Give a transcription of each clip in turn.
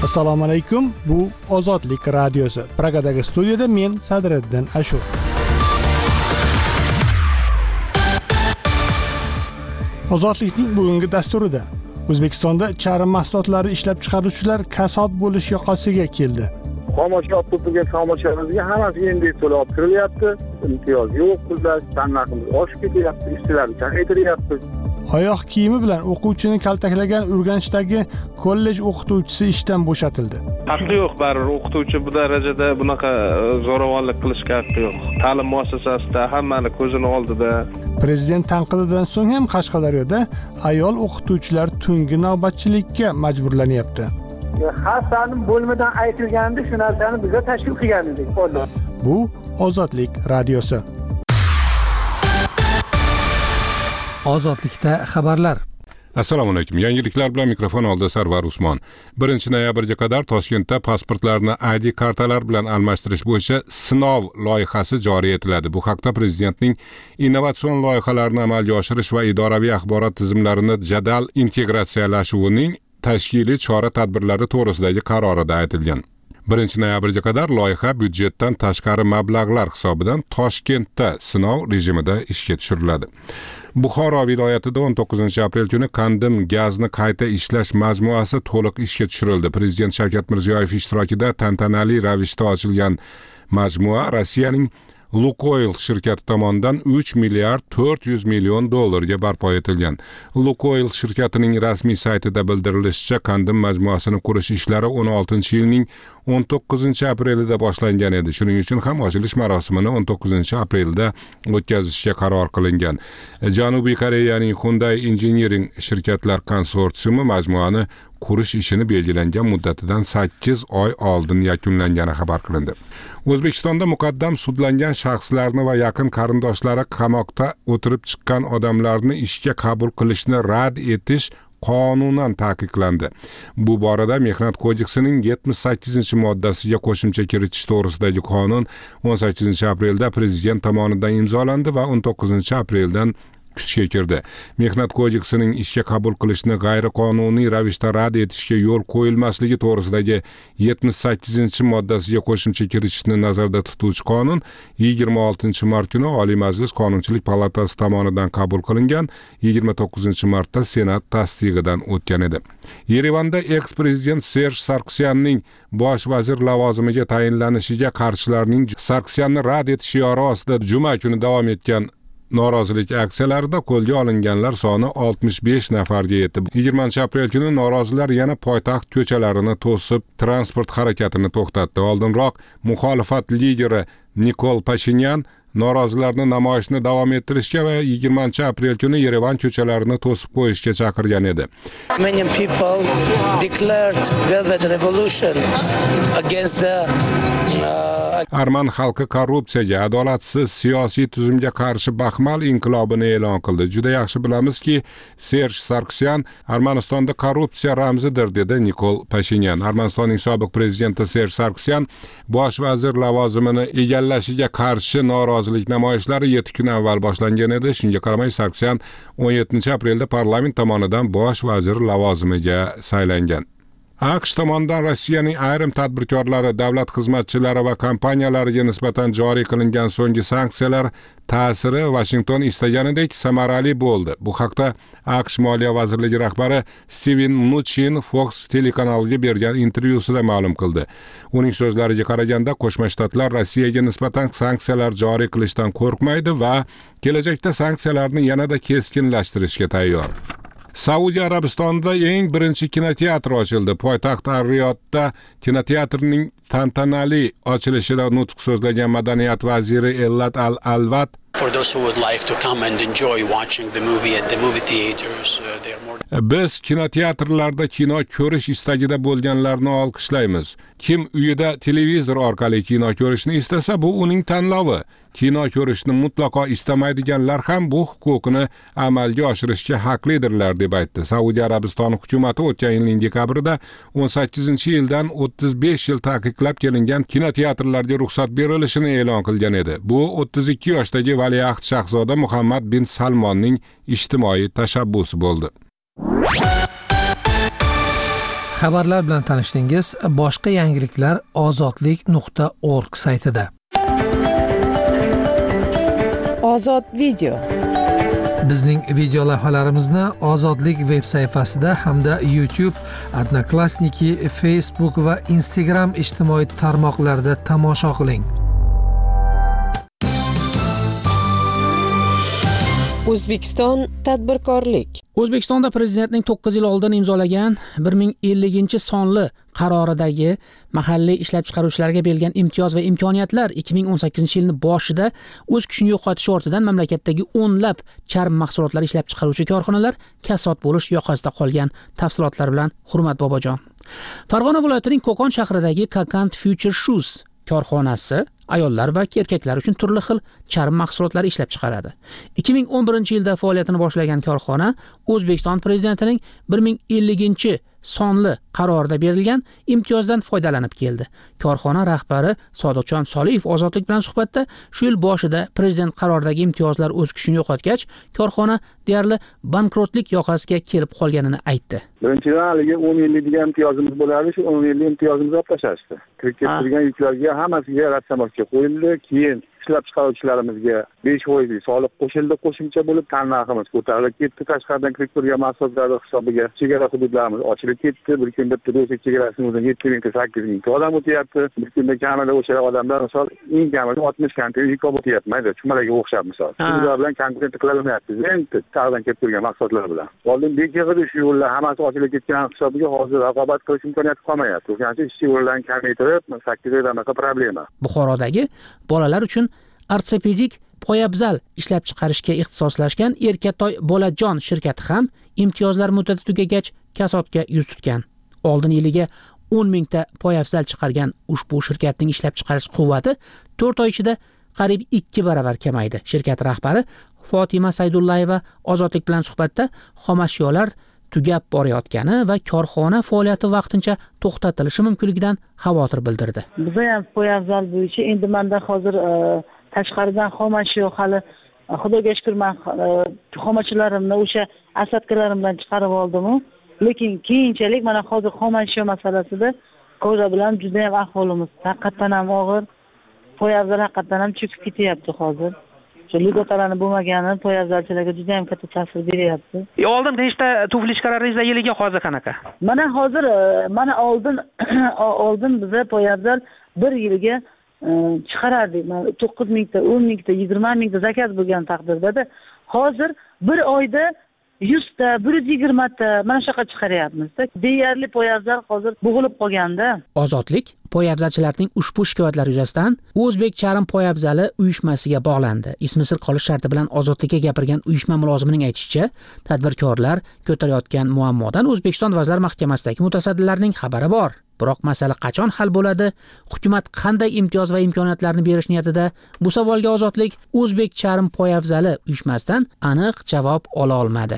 Assalomu alaykum. Bu Ozodlik radiosi. Pragadagi studiyada men Sadriddin Ashur. Ozodlikning bugungi dasturida O'zbekistonda charm mahsulotlari ishlab chiqaruvchilar kasod bo'lish yoqasiga keldi. Xomashyo olib turgan xomashyolarga hammasiga endi to'lab kirilyapti. Imtiyoz yo'q, pullar narximiz oshib ketyapti, ishchilarni chaqirtiryapti. Oyoq kiyimi bilan o'quvchini kaltaklagan Urganchdagi kollej o'qituvchisi ishdan bo'shatildi. Haqqi yo'q, baribir o'qituvchi bu darajada bunaqa zo'ravonlik qilishga haqqi yo'q. Ta'lim muassasasida hammani ko'zini oldida. Prezident tanqididan so'ng ham Qashqadaryoda ayol o'qituvchilar tungi navbatchilikka majburlanyapti. Xastani bo'lmadan aytilganda shu narsani bizga tashkil qilgan edik. Bu Ozodlik radiosi. Ozodlikda xabarlar. Assalomu alaykum. Yangiliklar bilan mikrofon oldida Sarvar Usmon. 1-noyabrga qadar Toshkentda pasportlarni ID kartalar bilan almashtirish bo'yicha sinov loyihasi joriy etiladi. Bu haqda Prezidentning innovatsion loyihalarni amalga oshirish va idoraviy axborot tizimlarini jadal integratsiyalashuvining tashkiliy chora-tadbirlari to'g'risidagi qarorida aytilgan. 1-noyabrga qadar loyiha byudjetdan tashqari mablag'lar hisobidan Toshkentda sinov rejimida ishga tushiriladi. Buxoro viloyatida 19-aprel kuni Qandim gazni qayta ishlash majmuasi to'liq ishga tushirildi. Prezident Shavkat Mirziyoyev ishtirokida tantanali ravishda ochilgan majmua Rossiyaning Lukoil shirkati tomonidan 3 milliard 400 million dollarga barpo etilgan. Lukoil shirkatining rasmiy saytida bildirilishicha, Qandim majmuasini qurish ishlari 16-yilning 19-aprelida boshlangan edi. Shuning uchun ham ochilish marosimini 19-aprelda o'tkazishga qaror qilingan. Janubiy Koreyaning Hyundai Engineering shirkatlar konsorsiumi majmuani qurish ishini belgilangan muddatidan 8 oy oldin yakunlangani xabar qilindi. O'zbekistonda muqaddam sudlangan shaxslarni va yaqin qarindoshlari qamoqda o'tirib chiqqan odamlarni ishga qabul qilishni rad etish qonunan taqiqlandi. Bu borada Mehnat kodeksining 78-moddasiga qo'shimcha kiritish to'g'risidagi qonun 18-aprelda Prezident tomonidan imzolandi va 19-apreldan kuchga kirdi. Mehnat kodeksining ishga qabul qilishni g'ayriqonuniy ravishda rad etishga yo'l qo'yilmasligi to'g'risidagi 78-moddasiga qo'shimcha kiritishni nazarda tutuvchi qonun 26-mart kuni Oliy Majlis Qonunchilik palatasi tomonidan qabul qilingan, 29-martda Senat tasdig'idan o'tgan edi. Yerevanda eks-prezident Serj Sargsyanning bosh vazir lavozimiga tayinlanishiga qarshilarning Sargsyanni rad etish shiori ostida juma kuni davom etgan norozilik aksiyalarida qo'lga olinganlar soni 65 nafarga yetdi. 20-aprel kuni norozilar yana poytaxt ko'chalarini to'sib, transport harakatini to'xtatdi. Oldinroq muxolifat lideri Nikol Pashinyan norozilarni namoyishni davom ettirishga va 20-aprel kuni Yerevan ko'chalarini to'sib qo'yishga chaqirgan edi. Many people declared Velvet Revolution against the Arman xalqi korrupsiyaga, adolatsiz siyosiy tuzumga qarshi baxmal inqilobini e'lon qildi. Juda yaxshi bilamizki, Serj Sargsyan Armanistonda korrupsiya ramzidir, dedi Nikol Pashinyan. Armanistonning sobiq prezidenti Serj Sargsyan bosh vazir lavozimini egallashiga qarshi norozilik namoyishlari 7 kun avval boshlangan edi. Shunga qaramay Sargsyan 17-aprelda parlament tomonidan bosh vazir lavozimiga saylangan. AQSh tomonidan Rossiyaning ayrim tadbirkorlari, davlat xizmatchilari va kompaniyalariga nisbatan joriy qilingan so'nggi sanksiyalar ta'siri Washington istaganidek samarali bo'ldi. Bu haqda AQSh Moliya vazirligi rahbari Steven Mnuchin Fox telekanaliga bergan intervyusida ma'lum qildi. Uning so'zlariga qaraganda, Qo'shma Shtatlar Rossiyaga nisbatan sanksiyalar joriy qilishdan qo'rqmaydi va kelajakda sanksiyalarni yanada keskinlashtirishga tayyor. Saudiya Arabistonida eng birinchi kinoteatr ochildi. Poytaxt Ar-Riyodda kinoteatrning tantanali ochilishida nutq so'zlagan madaniyat vaziri Ellat Al-Alvat, for those who would like to come and enjoy watching the movie at the movie theaters, they are more. Biz kinoteatrlarda kino ko'rish istagida bo'lganlarni olqishlaymiz. Kim uyida televizor orqali kino ko'rishni istasa, bu uning tanlovi. Kino ko'rishni mutlaqo istamaydiganlar ham bu huquqini amalga oshirishga haqlidirlar, deb aytdi. Saudiya Arabistoni hukumati o'tgan yilning dekabrida 18-yildan 35 yil taqiqlab kelingan kinoteatrlarga ruxsat berilishini e'lon qilgan edi. Bu 32 yoshdagi valiahd shahzoda Muhammad bin Salmonning ijtimoiy tashabbusi bo'ldi. Xabarlar bilan tanishdingiz. Boshqa yangiliklar ozodlik.org saytida. Ozod video. Bizning video lavhalarimizni Ozodlik veb sayfasida hamda YouTube, Odnoklassniki, Facebook va Instagram ijtimoiy tarmoqlarida tomosha qiling. O'zbekiston tadbirkorlik. O'zbekistonda prezidentning 9 yil oldin imzolagan 1050-sonli qaroridagi mahalliy ishlab chiqaruvchilarga berilgan imtiyoz va imkoniyatlar 2018-yilning boshida o'z kuchini yo'qotish ortidan mamlakatdagi o'nlab charm mahsulotlar ishlab chiqaruvchi korxonalar kasod bo'lish yoqasida qolgan. Tafsilotlar bilan Hurmat Bobojon. Farg'ona viloyatining Qo'qon shahridagi Kakant Future Shoes korxonasi ayollar va erkaklar uchun turli xil charm mahsulotlari ishlab chiqaradi. 2011-yilda faoliyatini boshlagan korxona O'zbekiston prezidentining 1050-sonli qarorida berilgan imtiyozdan foydalanib keldi. Korxona rahbari Sodiqjon Soliyev Ozodlik bilan suhbatda shu yil boshida prezident qaroridagi imtiyozlar o'z kuchini yo'qotgach, korxona deyarli bankrotlik yoqasiga kelib qolganini aytdi. Birinchidan haligi 10 yillik degan imtiyozimiz bo'lardi, shu 10 yillik imtiyozimizni olib tashlashdi. Kirib kelgan yuklarga hammasiga ratsamoqqa qo'yildi, keyin ishlab chiqaruvchilarimizga 5% soliq qo'shildi, qo'shimcha bo'lib tannarximiz ko'tarilib ketdi. Tashqaridan kirib turgan mahsulotlar hisobiga chegara hududlarimiz ochilib ketdi. Bir kunda Rossiya chegarasining o'zida 7000 ta 8000 ta odam o'tyapti. Bir kunda kamida o'sha odamlar misol eng kamida 60 kontener yuk olib o'tyapti. Chumalarga o'xshab misol. Ular bilan konkurent qilaolmayapti. Endi tashqaridan kelib turgan mahsulotlar bilan. Oldin bekig'ida shu yo'llar hammasi ochilib ketgan hisobiga hozir raqobat qilish imkoniyati qolmayapti. O'shaning uchun ishchi yo'llarni kamaytirib, 8 oydan anaqa problema. Buxorodagi bolalar uchun ortopedik poyabzal ishlab chiqarishga ixtisoslashgan Erkatoy Bolajon shirkati ham imtiyozlar muddati tugagach kasodga yuz tutgan. Oldin yiliga 10 mingta poyabzal chiqargan ushbu shirkatning ishlab chiqarish quvvati 4 oy ichida qariyb 2 baravar kamaydi. Shirkat rahbari Fotima Saydullayeva Ozodlik bilan suhbatda xomashyolar tugab borayotgani va korxona faoliyati vaqtincha to'xtatilishi mumkinligidan xavotir bildirdi. Biz ham poyabzal bo'yicha endi menda hozir tashqaridan xomashyo hali xudoga shukr men xomashyolarimni o'sha asabkalarim bilan chiqarib oldim. Lekin keyinchalik mana hozir xomashyo masalasida ko'ra bilan juda ham ahvolimiz haqiqatan ham og'ir. Poyabzal haqiqatan ham cho'kib ketyapti hozir. Shu ligotalarni bo'lmagani poyabzalchilarga juda ham katta ta'sir beryapti. Oldin nechta tufli chiqarardingiz yiliga, hozir qanaqa? Mana hozir oldin biza poyabzal bir yilga chiqarardik. 9 mingta, 10 mingta, 20 mingta zakaz bo'lgan taqdirda hozir bir oyda 100 ta, 120 ta mana shunaqa chiqaryapmiz. Deyarli poyabzal hozir bo'g'ilib qolganda. Ozodlik poyabzalchilarning ushbu shikoyatlari yuzasidan O'zbek Charm poyabzali uyushmasiga bog'landi. Ismi sir qolish sharti bilan Ozodlikka gapirgan uyushma mulozimining aytishicha, tadbirkorlar ko'tarayotgan muammodan O'zbekiston Vazirlar Mahkamasidagi mutasaddilarning xabari bor. Biroq masala qachon hal bo'ladi? Hukumat qanday imtiyoz va imkoniyatlarni berish niyatida? Bu savolga Ozodlik O'zbek Charm poyabzali uyushmasidan aniq javob ola olmadi.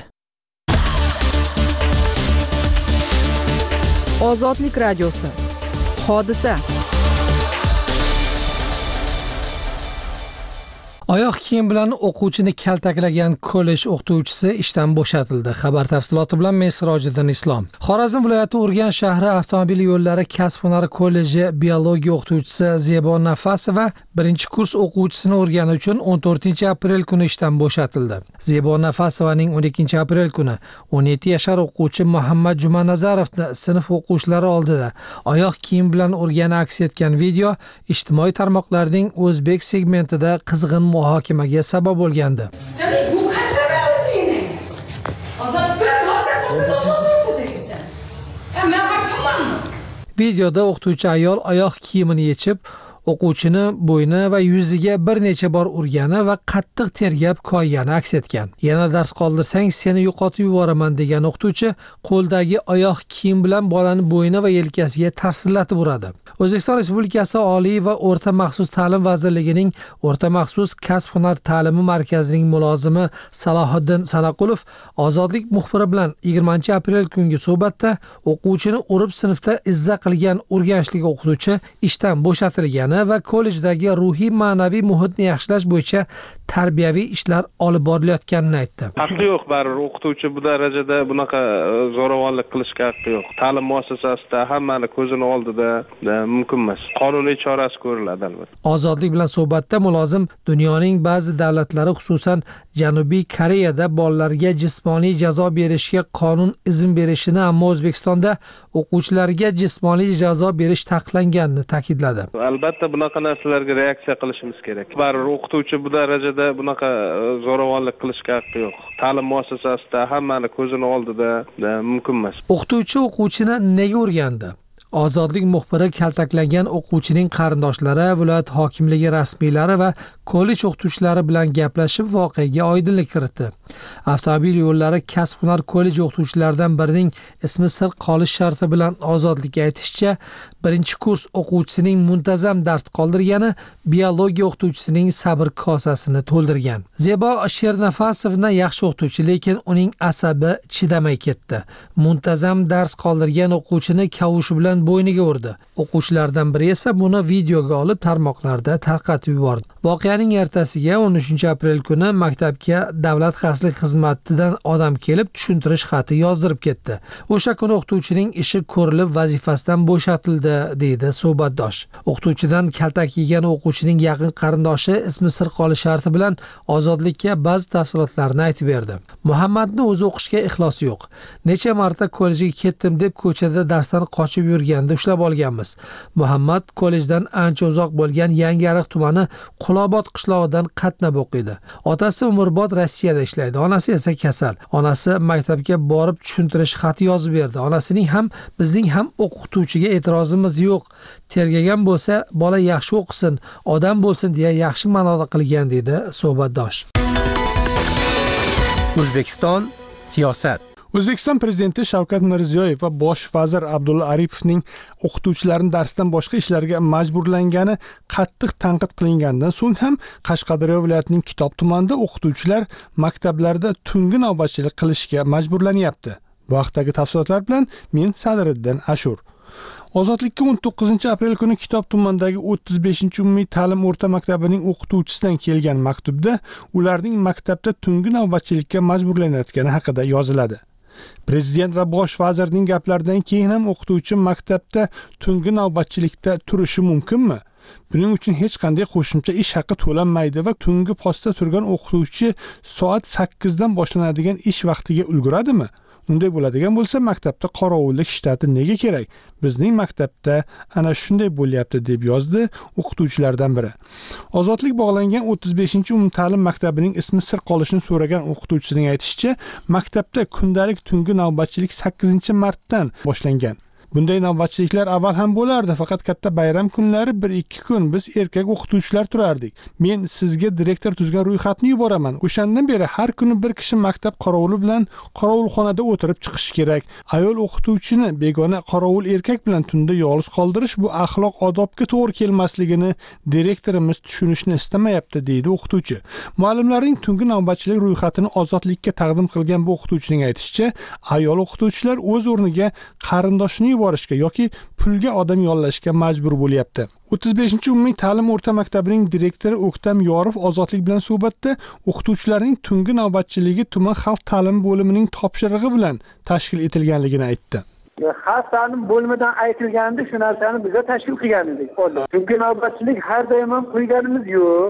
Ozodlik radiosi. Hodisa. Oyoq kiyim bilan o'quvchini kaltaklagan kollej o'qituvchisi ishdan bo'shatildi. Xabar tafsiloti bilan men Sirojiddin Islom. Xorazm viloyati Urgan shahri avtomobil yo'llari kasb-hunari kolleji biologiya o'qituvchisi Zebo Nafasova birinchi kurs o'quvchisini urgani uchun 14-aprel kuni ishdan bo'shatildi. Zebo Nafasovaning 12-aprel kuni 17 yashar o'quvchi Muhammad Jumanazarovni sinf o'quvchilari oldida oyoq kiyim bilan urgani aks etgan video ijtimoiy tarmoqlarning o'zbek segmentida qizg'in muhokamaga sabab bo'lgandi. Videoda o'qituvchi ayol oyoq kiyimini yechib, o'quvchini bo'yni va yuziga bir necha bor urgani va qattiq tergab ko'ygani aks etgan. Yana dars qoldirsang seni yo'qotib yuboraman degan o'qituvchi qo'ldagi oyoq kiyim bilan bolani bo'yni va yelkasiga tarsillatib uradi. O'zbekiston Respublikasi Oliy va o'rta maxsus ta'lim vazirligining o'rta maxsus kasb-hunar ta'limi markazining mulozimi Salohiddin Sanaqulov Ozodlik muxbiri bilan 20-aprel kungi suhbatda o'quvchini urib sinfda izza qilgan urganchlik o'qituvchi ishdan bo'shatilgani o'qitayotgani va kollejdagi ruhiy ma'naviy muhitni yaxshilash bo'yicha tarbiyaviy ishlar olib borilayotganini aytdi. Haqqi yo'q, baribir o'qituvchi bu darajada bunaqa zo'ravonlik qilishga haqqi yo'q. Ta'lim muassasasida hammani ko'zini oldida mumkin emas. Qonuniy chorasi ko'riladi albatta. Ozodlik bilan suhbatda mulozim dunyoning ba'zi davlatlari, xususan Janubiy Koreyada bolalarga jismoniy jazo berishga qonun izn berishini, ammo O'zbekistonda o'quvchilarga jismoniy jazo berish taqiqlanganini ta'kidladi. Albatta bunaqa narsalarga reaksiya qilishimiz kerak. Baribir o'qituvchi bu darajada bunaqa zo'ravonlik qilishga haqqi yo'q. Ta'lim muassasasida hammani ko'zini oldida mumkin emas. O'qituvchi o'quvchini nega urgandi? Ozodlik muxbiri kaltaklangan o'quvchining qarindoshlari, viloyat hokimligi rasmiylari va kollej o'qituvchilari bilan gaplashib voqeaga oydinlik kiritdi. Avtomobil yo'llari kasb-hunar kollej o'qituvchilaridan birining ismi sir qolish sharti bilan Ozodlikka aytishicha, birinchi kurs o'quvchisining muntazam dars qoldirgani biologiya o'qituvchisining sabr kosasini to'ldirgan. Zebo Shernafasovna yaxshi o'qituvchi, lekin uning asabi chidamay ketdi. Muntazam dars qoldirgan o'quvchini kavushi bilan bo'yniga urdi. O'quvchilardan biri esa buni videoga olib tarmoqlarda tarqatib yubordi. Voqeaning ertasiga 13 aprel kuni maktabga Davlat xavfsizlik xizmatidan odam kelib tushuntirish xati yozdirib ketdi. O'sha kuni o'qituvchining ishi ko'rilib vazifasidan bo'shatildi, deydi suhbatdosh. O'qituvchidan kaltak yegan o'quvchining yaqin qarindoshi ismi sir qolish sharti bilan Ozodlikka ba'zi tafsilotlarni aytib berdi. Muhammadni o'zi o'qishga ixlosi yo'q. Necha marta kollejga ketdim deb ko'chada darsdan qochib yurganda ushlab olganmiz. Muhammad kollejdan ancha uzoq bo'lgan Yangiariq tumani Qulobod qishlog'idan qatnab o'qiydi. Otasi umrbod Rossiyada ishlaydi, onasi esa kasal. Onasi maktabga borib tushuntirish xati yozib berdi. Onasining ham bizning ham o'qituvchiga e'tirozimiz yo'q. Tergagan bo'lsa, bola yaxshi o'qisin, odam bo'lsin deya yaxshi ma'noda qilgan, dedi suhbatdosh. O'zbekiston siyosat. O'zbekiston prezidenti Shavkat Mirziyoyev va bosh vazir Abdulla Aripovning o'qituvchilarni darsdan boshqa ishlarga majburlangani qattiq tanqid qilingandan so'ng ham Qashqadaryo viloyatining Kitob tumanida o'qituvchilar maktablarda tungi navbatchilik qilishga majburlanyapti. Bu haqdagi tafsilotlar bilan men Sadriddin Ashur. Ozodlikka 19 aprel kuni Kitob tumanidagi 35-umumiy ta'lim o'rta maktabining o'qituvchisidan kelgan maktubda ularning maktabda tungi navbatchilikka majburlanayotgani haqida yoziladi. Prezident va bosh vazirning gaplaridan keyin ham o'qituvchi maktabda tungi navbatchilikda turishi mumkinmi? Buning uchun hech qanday qo'shimcha ish haqi to'lanmaydi va tungi postda turgan o'qituvchi soat 8 dan boshlanadigan ish vaqtiga ulguradimi? Unday bo'ladigan bo'lsa, maktabda qorovullik shtati nega kerak? Bizning maktabda ana shunday bo'lyapti, deb yozdi o'qituvchilardan biri. Ozodlik bog'langan 35-umumta'lim maktabining ismi sir qolishini so'ragan o'qituvchisining aytishicha, maktabda kundalik tungi navbatchilik 8-martdan boshlangan. Bunday navbatchiliklar avval ham bo'lardi, faqat katta bayram kunlari 1-2 kun biz erkak o'qituvchilar turardik. Men sizga direktor tuzgan ro'yxatni yuboraman. O'shandan beri har kuni bir kishi maktab qorovuli bilan qorovulxonada o'tirib chiqish kerak. Ayol o'qituvchini begona qorovul erkak bilan tunda yolg'iz qoldirish bu axloq odobga to'g'ri kelmasligini direktorimiz tushunishni istamayapti, deydi o'qituvchi. Muallimlarning tungi navbatchilik ro'yxatini Ozodlikka taqdim qilgan bu o'qituvchining aytishicha, ayol o'qituvchilar o'z o'rniga qarindoshini yuborishga yoki pulga odam yollashga majbur bo'lyapti. 35-umumiy ta'lim o'rta maktabining direktori O'ktam Yorov Ozodlik bilan suhbatda o'qituvchilarning tungi navbatchiligi tuman xalq ta'limi bo'limining topshirig'i bilan tashkil etilganligini aytdi. Xalq ta'lim bo'limidan aytilganda shu narsani biza tashkil qilgan edik. Tungi navbatchilik har doim ham qo'yganimiz yo'q.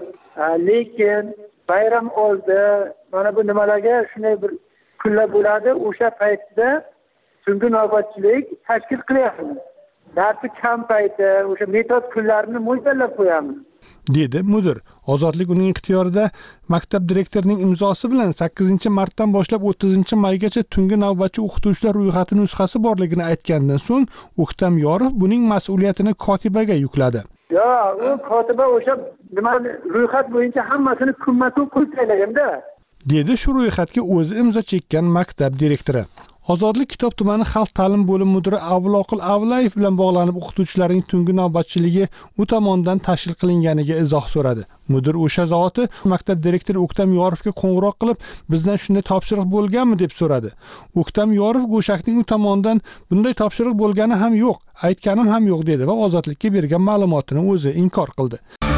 Lekin bayram oldi, mana bu nimalarga shunday bir kunlar bo'ladi, o'sha paytda tungi navbatchilik tashkil qilyapmiz. Darsi kam payti, o'sha metod kunlarini mo'ljallab qo'yamiz, dedi mudir. Ozodlik uning ixtiyorida maktab direktorining imzosi bilan 8-martdan boshlab 30-maygacha tungi navbatchi o'qituvchilar ro'yxati nusxasi borligini aytgandan so'ng O'ktam Yorov buning mas'uliyatini kotibaga yukladi. Yo'q, u kotiba o'sha nima ro'yxat bo'yicha hammasini kunma-kun qo'yib tashlaganda, dedi shu ro'yxatga o'zi imzo chekkan maktab direktori. Ozodlik kitob tumani xalq ta'lim bo'limi mudiri Avloqil Avlayev bilan bog'lanib o'qituvchilarning tungi navbatchiligi u tomonidan tashkil qilinganiga izoh so'radi. Mudir o'sha zoti maktab direktori O'ktam Yorovga qo'ng'iroq qilib, bizdan shunday topshiriq bo'lganmi deb so'radi. O'ktam Yorov Go'shakning u tomonidan bunday topshiriq bo'lgani ham yo'q, aytganim ham yo'q dedi va Ozodlikka bergan ma'lumotini o'zi inkor qildi.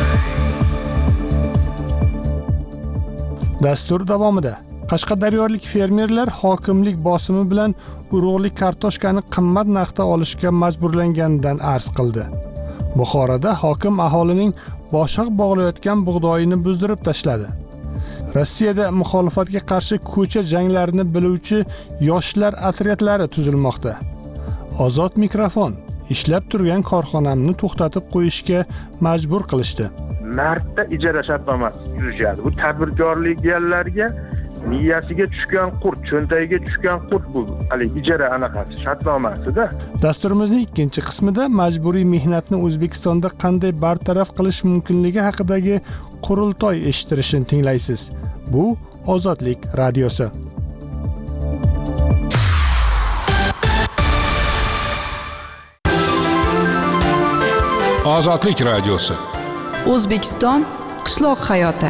Dastur davomida Qashqadaryolik fermerlar hokimlik bosimi bilan urug'lik kartoshkani qimmat narxda olishga majburlanganidan arz qildi. Buxoroda hokim aholining boshiq bog'layotgan bug'doyini buzdirib tashladi. Rossiyada muxolifatga qarshi ko'cha janglarini biluvchi yoshlar otryadlari tuzilmoqda. Ozod mikrofon ishlab turgan korxonamni to'xtatib qo'yishga majbur qilishdi. Martda ijara shartnomasi yurishadi. Bu tadbirkorliklarga miyasiga tushgan qurt, cho'ntagiga tushgan qurt bu. Hali ijara anaqasi, shartnomasida. Dasturimizning ikkinchi qismida majburiy mehnatni O'zbekistonda qanday bartaraf qilish mumkinligi haqidagi qurultoy eshittirishini tinglaysiz. Bu Ozodlik radiosi. Ozodlik radiosi. O'zbekiston qishloq hayoti.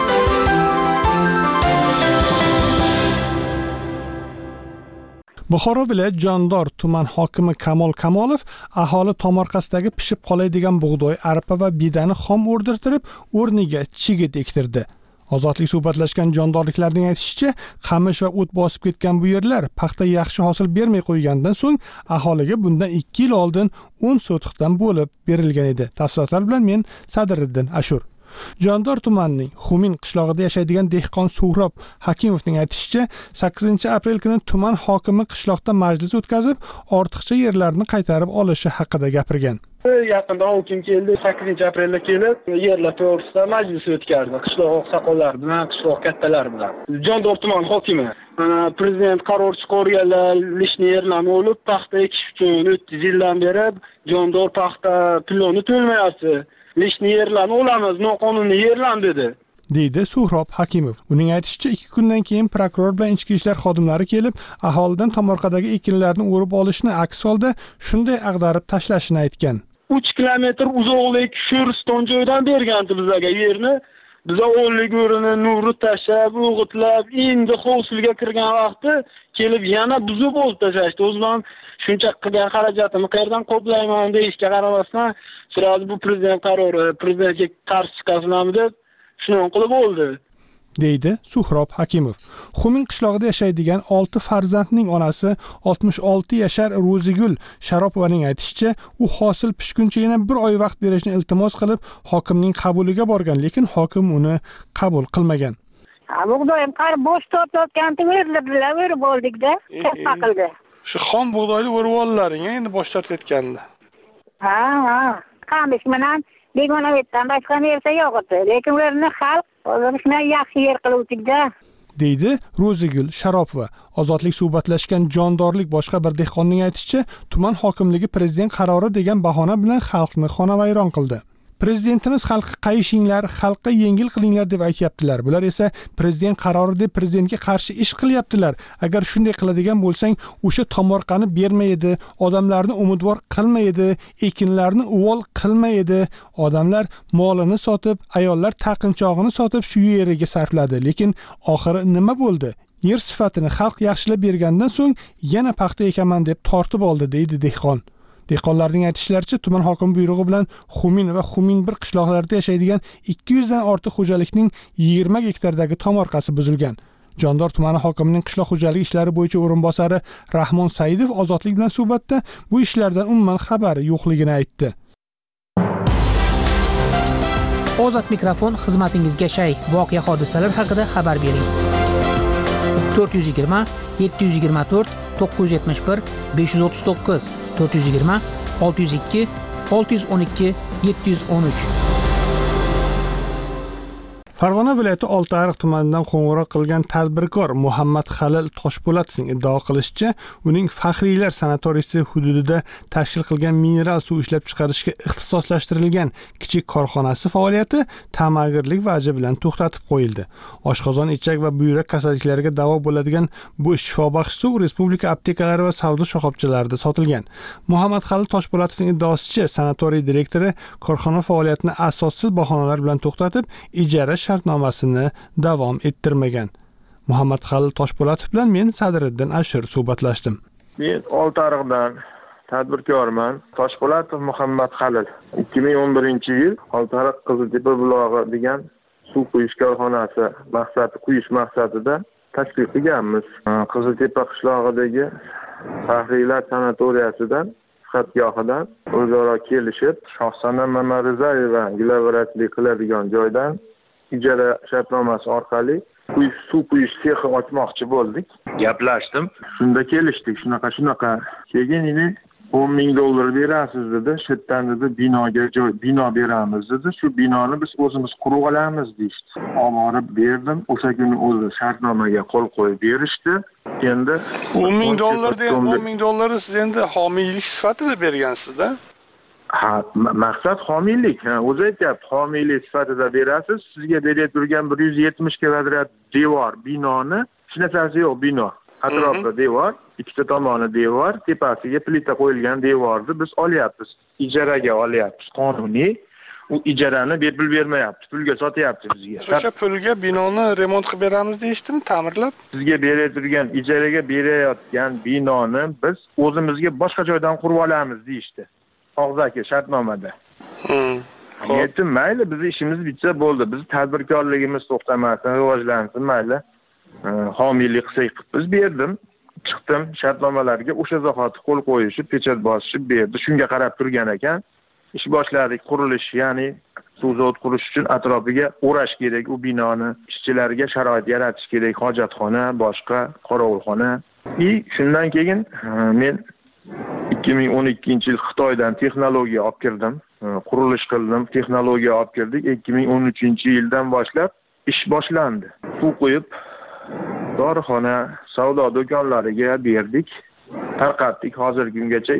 Buxoro viloyat Jondor tuman hokimi Kamol Kamolov aholi tomorqasidagi pishib qoladigan bug'doy, arpa va bidani xom o'rdirtirib, o'rniga chigit ektirdi. Ozodlik suhbatlashgan jondorliklarning aytishicha, qamish va o't bosib ketgan bu yerlar paxta yaxshi hosil bermay qo'ygandan so'ng aholiga bundan 2 yil oldin 10 sotixdan bo'lib berilgan edi. Tafsilotlar bilan men Sadriddin Ashur. Jondor tumanining Xumin qishlog'ida yashaydigan dehqon Suhrob Hakimovning aytishicha, 8-aprel kuni tuman hokimi qishloqda majlis o'tkazib, ortiqcha yerlarni qaytarib olishi haqida gapirgan. Yaqinda hokim keldi, 8-aprelda kelib, yerlar to'g'risida majlis o'tkazdi. Qishloq oqsoqollar bilan, qishloq kattalar bilan. Jondor tuman hokimi prezident qaror chiqarganlar, lishni yerlarni olib, paxta ekish uchun 3 yildan beri Jondor paxta ploni to'lmayapti. Lishni yerlarni olamiz, noqonuniy yerlar dedi. deydi Suhrob Hakimov. Uning aytishicha, 2 kundan keyin prokuror bilan ichki ishlar xodimlari kelib, aholidan tomorqadagi ekinlarni o'rib olishni, aks holda shunday ag'darib tashlashini aytgan. 3 kilometr uzoqlik Sho'riston joydan berganti bizga yerni. Biz o'nlik o'rini nurni tashlab, o'g'itlab, endi hovsilga kirgan vaqti kelib yana buzib olib tashlashdi. O'zim shuncha qilgan xarajatimni qayerdan qoplayman deyishga qaramasdan, sirasi bu prezident qarori, prezidentga qarshi chiqasizlarmi deb shuni qilib oldi, deydi Suhrob Hakimov. Xumin qishlog'ida yashaydigan 6 farzandning onasi 66 yashar Ro'zigul Sharopovaning aytishicha, u hosil pishguncha yana 1 oy vaqt berishni iltimos qilib, hokimning qabuliga borgan, lekin hokim uni qabul qilmagan. Bug'doyim qarib bo'sh tortayotganda o'rib oldik-da, katta qildi. Shu xom bug'doyni o'rib ollaring, endi bosh tortayotganda. Ha, qamish bilan begona vetdan boshqa narsa yo'q edi, lekin ularni xalq o'zini yaxshi yer qiluvdik-da, deydi Ro'zigul Sharopova. Ozodlik suhbatlashgan jondorlik boshqa bir dehqonning aytishicha, tuman hokimligi prezident qarori degan bahona bilan xalqni xonavayron qildi. Prezidentimiz xalqqa qayishinglar, xalqqa yengil qilinglar deb aytayaptilar. Bular esa prezident qarori deb prezidentga qarshi ish qilyaptilar. Agar shunday qiladigan bo'lsang, o'sha tomorqani bermaydi, odamlarni umidvor qilmaydi, ekinlarni uvol qilmaydi. Odamlar molini sotib, ayollar taqinchog'ini sotib shu yeriga sarfladi. Lekin oxiri nima bo'ldi? Yer sifatini xalq yaxshilab bergandan so'ng yana paxta ekaman deb tortib oldi, deydi dehqon. Dehqonlarning aytishlaricha, tuman hokimi buyrug'i bilan Xumin va Xumin bir qishloqlarida yashaydigan 200 dan ortiq xo'jalikning 20 gektardagi tomorqasi buzilgan. Jondor tumani hokimining qishloq xo'jaligi ishlari bo'yicha o'rinbosari Rahmon Saidov Ozodlik bilan suhbatda bu ishlardan umuman xabari yo'qligini aytdi. Ozod mikrofon xizmatingizga shay. Voqea hodisalar haqida xabar bering. 420 724 971 539 420 602 612 713. Farg'ona viloyati Oltiariq tumanidan qo'ng'iroq qilgan tadbirkor Muhammad Halil Toshpo'latovning iddao qilishicha, uning faxriylar sanatoriysi hududida tashkil qilgan mineral suv ishlab chiqarishga ixtisoslashtirilgan kichik korxonasi faoliyati ta'magirlik vaji bilan to'xtatib qo'yildi. Oshqozon, ichak va buyrak kasalliklariga davo bo'ladigan bu shifobaxsh suv respublika aptekalari va savdo shoxobchalarida sotilgan. Muhammad Halil Toshpo'latovning iddaosicha, sanatoriy direktori korxona faoliyatini asossiz bahonalar bilan to'xtatib, ijara shartnomasini davom ettirmagan. Muhammad Halil Toshpo'latov bilan men Sadriddin Ashur suhbatlashdim. Men Oltiariqdan tadbirkorman. Toshpo'latov Muhammad Halil. 2011-yil Oltiariq Qiziltepa bulog'i degan suv quyish korxonasi quyish maqsadida tashkil qilganmiz. Qiziltepa qishlog'idagi faxriylar sanatoriyasidan xatgohidan o'zaro kelishib, Shohsanam Mamarizayeva gilavrachlik qiladigan joydan ijara shartnomasi orqali suv quyish sexi ochmoqchi bo'ldik. Gaplashdim. Shunda kelishdik. Shunaqa. Keyin $10,000 berasiz dedi. Shu yerdan dedi bino beramiz dedi. Shu binoni biz o'zimiz qurib olamiz deydi. Olib berdim. O'sha kuni o'zi shartnomaga qo'l qo'yib berishdi. Endi $10,000 siz endi homiylik sifatida bergansiz-da? Ha, maqsad homiylik. O'zi aytayapti, homiylik sifatida berasiz. Sizga berib turgan 170 kvadrat devor binoni, hech narsasi yo'q bino. Atrofida devor, ikkita tomoni devor, tepasiga plita qo'yilgan devorni biz olyapmiz. Ijaraga olyapmiz. Qonuniy. U ijarani bepul bermayapti. Pulga sotyapti bizga. O'sha pulga binoni remont qilib beramiz deyishdimi, ta'mirlab? Sizga berib turgan ijaraga berayotgan binoni biz o'zimizga boshqa joydan qurib olamiz deyishdi. Og'zaki shartnomada. Aytdim, mayli, biz ishimiz bitsa bo'ldi. Biz tadbirkorligimiz to'xtamasin, rivojlansin, mayli. Homiylik qilsak biz berdim. Chiqdim, shartnomalarga o'sha zahoti qo'l qo'yishib, pechat bosishib berdi. Shunga qarab turgan ekan. Ish boshladik, qurilish, ya'ni suv zavod qurish uchun atrofiga o'rash kerak, u binoni, ishchilarga sharoit yaratish kerak, hojatxona, boshqa qorovulxona. Shundan keyin men 2012-yil Xitoydan texnologiya olib kirdim, qurilish qildim, texnologiya olib kirdik. 2013-yildan boshlab ish boshlandi. Suv quyib, dorixona, savdo do'konlariga berdik, tarqatdik hozirgi kungacha.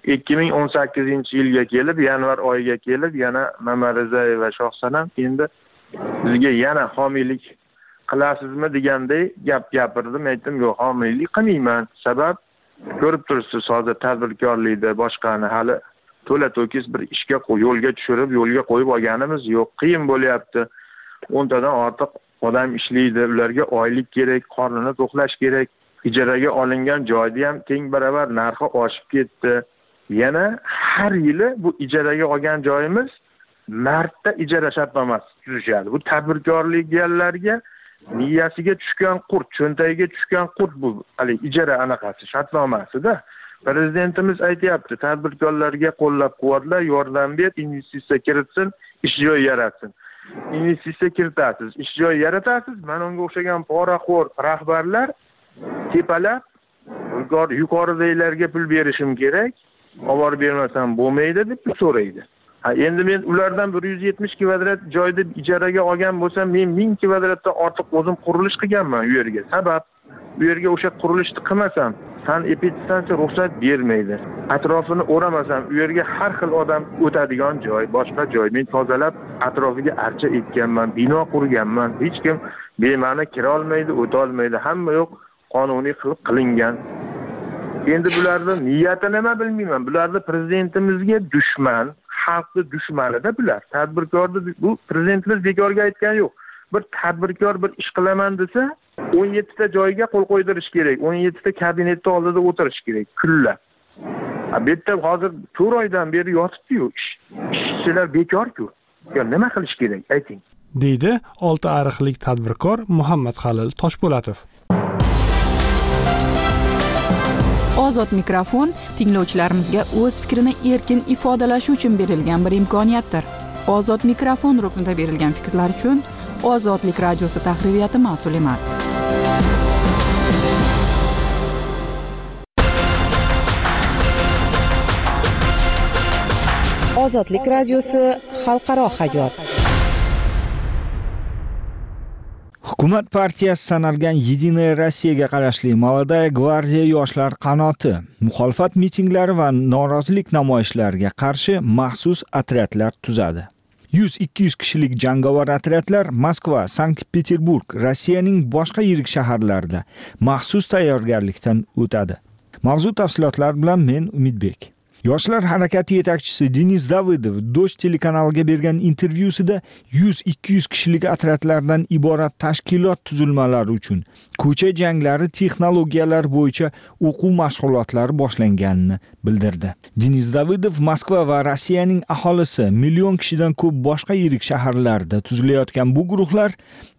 2018-yilga kelib, yanvar oyiga kelib, yana Mamarizayeva Shohsanam endi bizga yana homiylik qilasizmi deganday gap gapirdim. Aytdim, yo'q, homiylik qilmayman. Sabab ko'rib turibsiz, hozir tadbirkorlikda boshqani hali to'la to'kis bir ishga yo'lga tushirib, yo'lga qo'yib olganimiz yo'q. Qiyin bo'lyapti. 10 tadan ortiq odam ishlaydi, ularga oylik kerak, qornini to'qlash kerak. Ijaraga olingan joyda ham teng baravar narxi oshib ketdi. Yana har yili bu ijaraga olgan joyimiz martda ijara shartnomasi tuzishadi. Bu tadbirkorliklarga miyasiga tushgan qurt, cho'ntagiga tushgan qurt bu ijara anaqasi shartnomasida. Prezidentimiz aytayapti, tadbirkorlarga qo'llab-quvvatla, yordam ber, investitsiya kiritsin, ish joyi yaratsin. Investitsiya kiritasiz, ish joyi yaratasiz. Mana unga o'xshagan poraxo'r rahbarlar tepalab, yuqoridagilarga pul berishim kerak, olib bermasam bo'lmaydi deb so'raydi. Endi men ulardan 170 kvadrat joyda ijaraga olgan bo'lsam, men 1000 kvadratdan ortiq o'zim qurilish qilganman u yerga. Sabab u yerga o'sha qurilishni qilmasam, sanepidstansiya ruxsat bermaydi. Atrofini o'ramasam, u yerga har xil odam o'tadigan joy, boshqa joy. Men tozalab, atrofiga archa ekkanman, bino qurganman. Hech kim bema'ni kira olmaydi, o'ta olmaydi. Hamma yo'q, qonuniy qilib qilingan. Endi bularning niyati nima bilmayman. Bularni prezidentimizga dushman, xalqni dushmanida bular. Tadbirkorni bu prezidentimiz bekorga aytgani yo'q. Bir tadbirkor bir ish qilaman desa, 17 ta joyga qo'l qo'ydirish kerak, 17 ta kabinetda oldida o'tirish kerak, kunlab. Bu yerda hozir 4 oydan beri yotibdi-yu, ishchilar bekor-ku. Nima qilish kerak, ayting. deydi Oltiariqlik tadbirkor Muhammad Halil Toshpo'latov. Ozod mikrofon tinglovchilarimizga o'z fikrini erkin ifodalashi uchun berilgan bir imkoniyatdir. Ozod mikrofon ruknida berilgan fikrlar uchun Ozodlik radiosi tahririyati mas'ul emas. Ozodlik radiosi xalqaro hayot. Hukumat partiyasi sanalgan Yedinaya Rossiyaga qarashli Молодая gvardiya yoshlar qanoti muxolifat mitinglari va norozilik namoyishlariga qarshi maxsus otryadlar tuzadi. 100-200 kishilik jangovar otryadlar Moskva, Sankt-Peterburg, Rossiyaning boshqa yirik shaharlarida maxsus tayyorgarlikdan o'tadi. Mavzu tafsilotlar bilan men Umidbek. Yoshlar harakati yetakchisi Denis Davidov Dosh telekanaliga bergan intervyusida 100-200 kishilik otryadlardan iborat tashkilot tuzilmalari uchun ko'cha janglari texnologiyalari bo'yicha o'quv mashg'ulotlari boshlanganini bildirdi. Denis Davidov Moskva va Rossiyaning aholisi million kishidan ko'p boshqa yirik shaharlarda tuzilayotgan bu guruhlar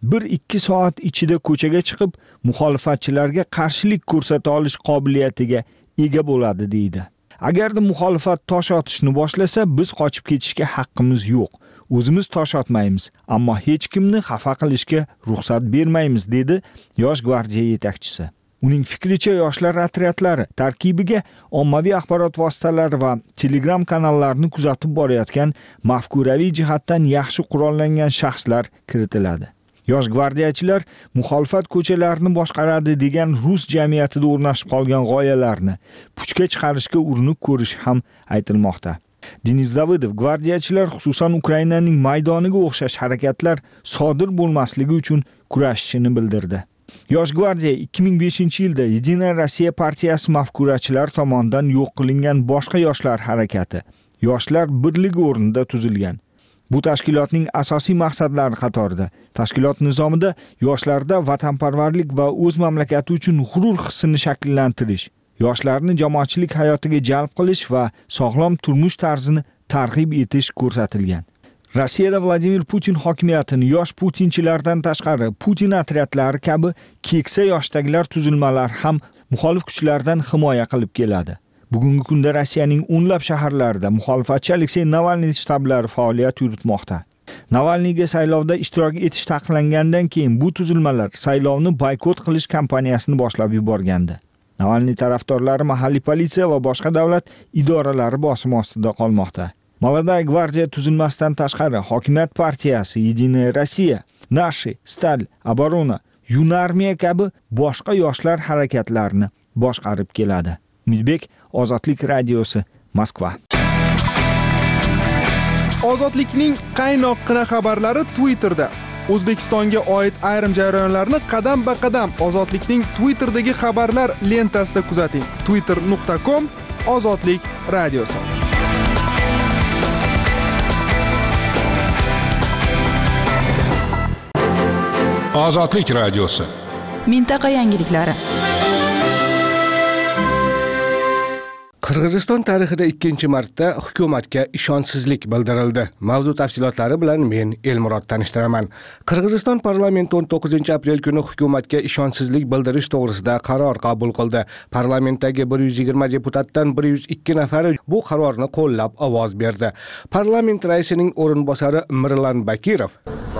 1-2 soat ichida ko'chaga chiqib, muxolifatchilarga qarshilik ko'rsata olish qobiliyatiga ega bo'ladi deydi. Agarda muxolifat tosh otishni boshlasa, biz qochib ketishga haqqimiz yo'q. O'zimiz tosh otmaymiz, ammo hech kimni xafa qilishga ruxsat bermaymiz, dedi yosh gvardiya yetakchisi. Uning fikricha, yoshlar otryadlari tarkibiga ommaviy axborot vositalari va Telegram kanallarini kuzatib borayotgan mafkuraviy jihatdan yaxshi qurollangan shaxslar kiritiladi. Yosh gvardiyachilar muxolifat ko'chalarini boshqaradi degan rus jamiyatida o'rnashib qolgan g'oyalarni puchga chiqarishga urinib ko'rish ham aytilmoqda. Denis Davidov gvardiyachilar xususan Ukrainaning maydoniga o'xshash harakatlar sodir bo'lmasligi uchun kurashishini bildirdi. Yosh gvardiya 2005-yilda Yedinaya Rossiya partiyasi mafkurachilar tomonidan yo'q qilingan boshqa yoshlar harakati, Yoshlar birligi o'rnida tuzilgan. Bu tashkilotning asosiy maqsadlari qatorida tashkilot nizomida yoshlarda vatanparvarlik va o'z mamlakati uchun g'urur hissini shakllantirish, yoshlarni jamoatchilik hayotiga jalb qilish va sog'lom turmush tarzini targ'ib etish ko'rsatilgan. Rossiyada Vladimir Putin hokimiyatini yosh putinchilardan tashqari Putin otryadlari kabi keksa yoshdagilar tuzilmalari ham muxolif kuchlardan himoya qilib keladi. Bugungi kunda Rossiyaning o'nlab shaharlarida muxolifatchi Aleksey Navalniy shtablari faoliyat yuritmoqda. Navalniyga saylovda ishtirok etish taqiqlangandan keyin bu tuzilmalar saylovni boykot qilish kampaniyasini boshlab yuborgandi. Navalniy tarafdorlari mahalliy politsiya va boshqa davlat idoralari bosim ostida qolmoqda. Молодая gvardiya tuzilmasidan tashqari hokimiyat partiyasi Yedinaya Rossiya, Nashi, Stal, Oborona, Yunarmiya kabi boshqa yoshlar harakatlarini boshqarib keladi. Umidbek, Ozodlik radiosi, Moskva. Ozodlikning qaynoqqina xabarlari Twitterda. O'zbekistonga oid ayrim jarayonlarni qadam-ba-qadam Ozodlikning Twitterdagi xabarlar lentasida kuzating. twitter.com/Ozodlik radiosi. Ozodlik radiosi. Mintaqa yangiliklari. Qirg'iziston tarixida ikkinchi marta hukumatga ishonchsizlik bildirildi. Mavzu tafsilotlari bilan men Elmurod tanishtiraman. Qirg'iziston parlamenti 19-aprel kuni hukumatga ishonchsizlik bildirish to'g'risida qaror qabul qildi. Parlamentdagi 120 deputatdan 102 nafari bu qarorni qo'llab ovoz berdi. Parlament raisining o'rinbosari Mirlan Bakirov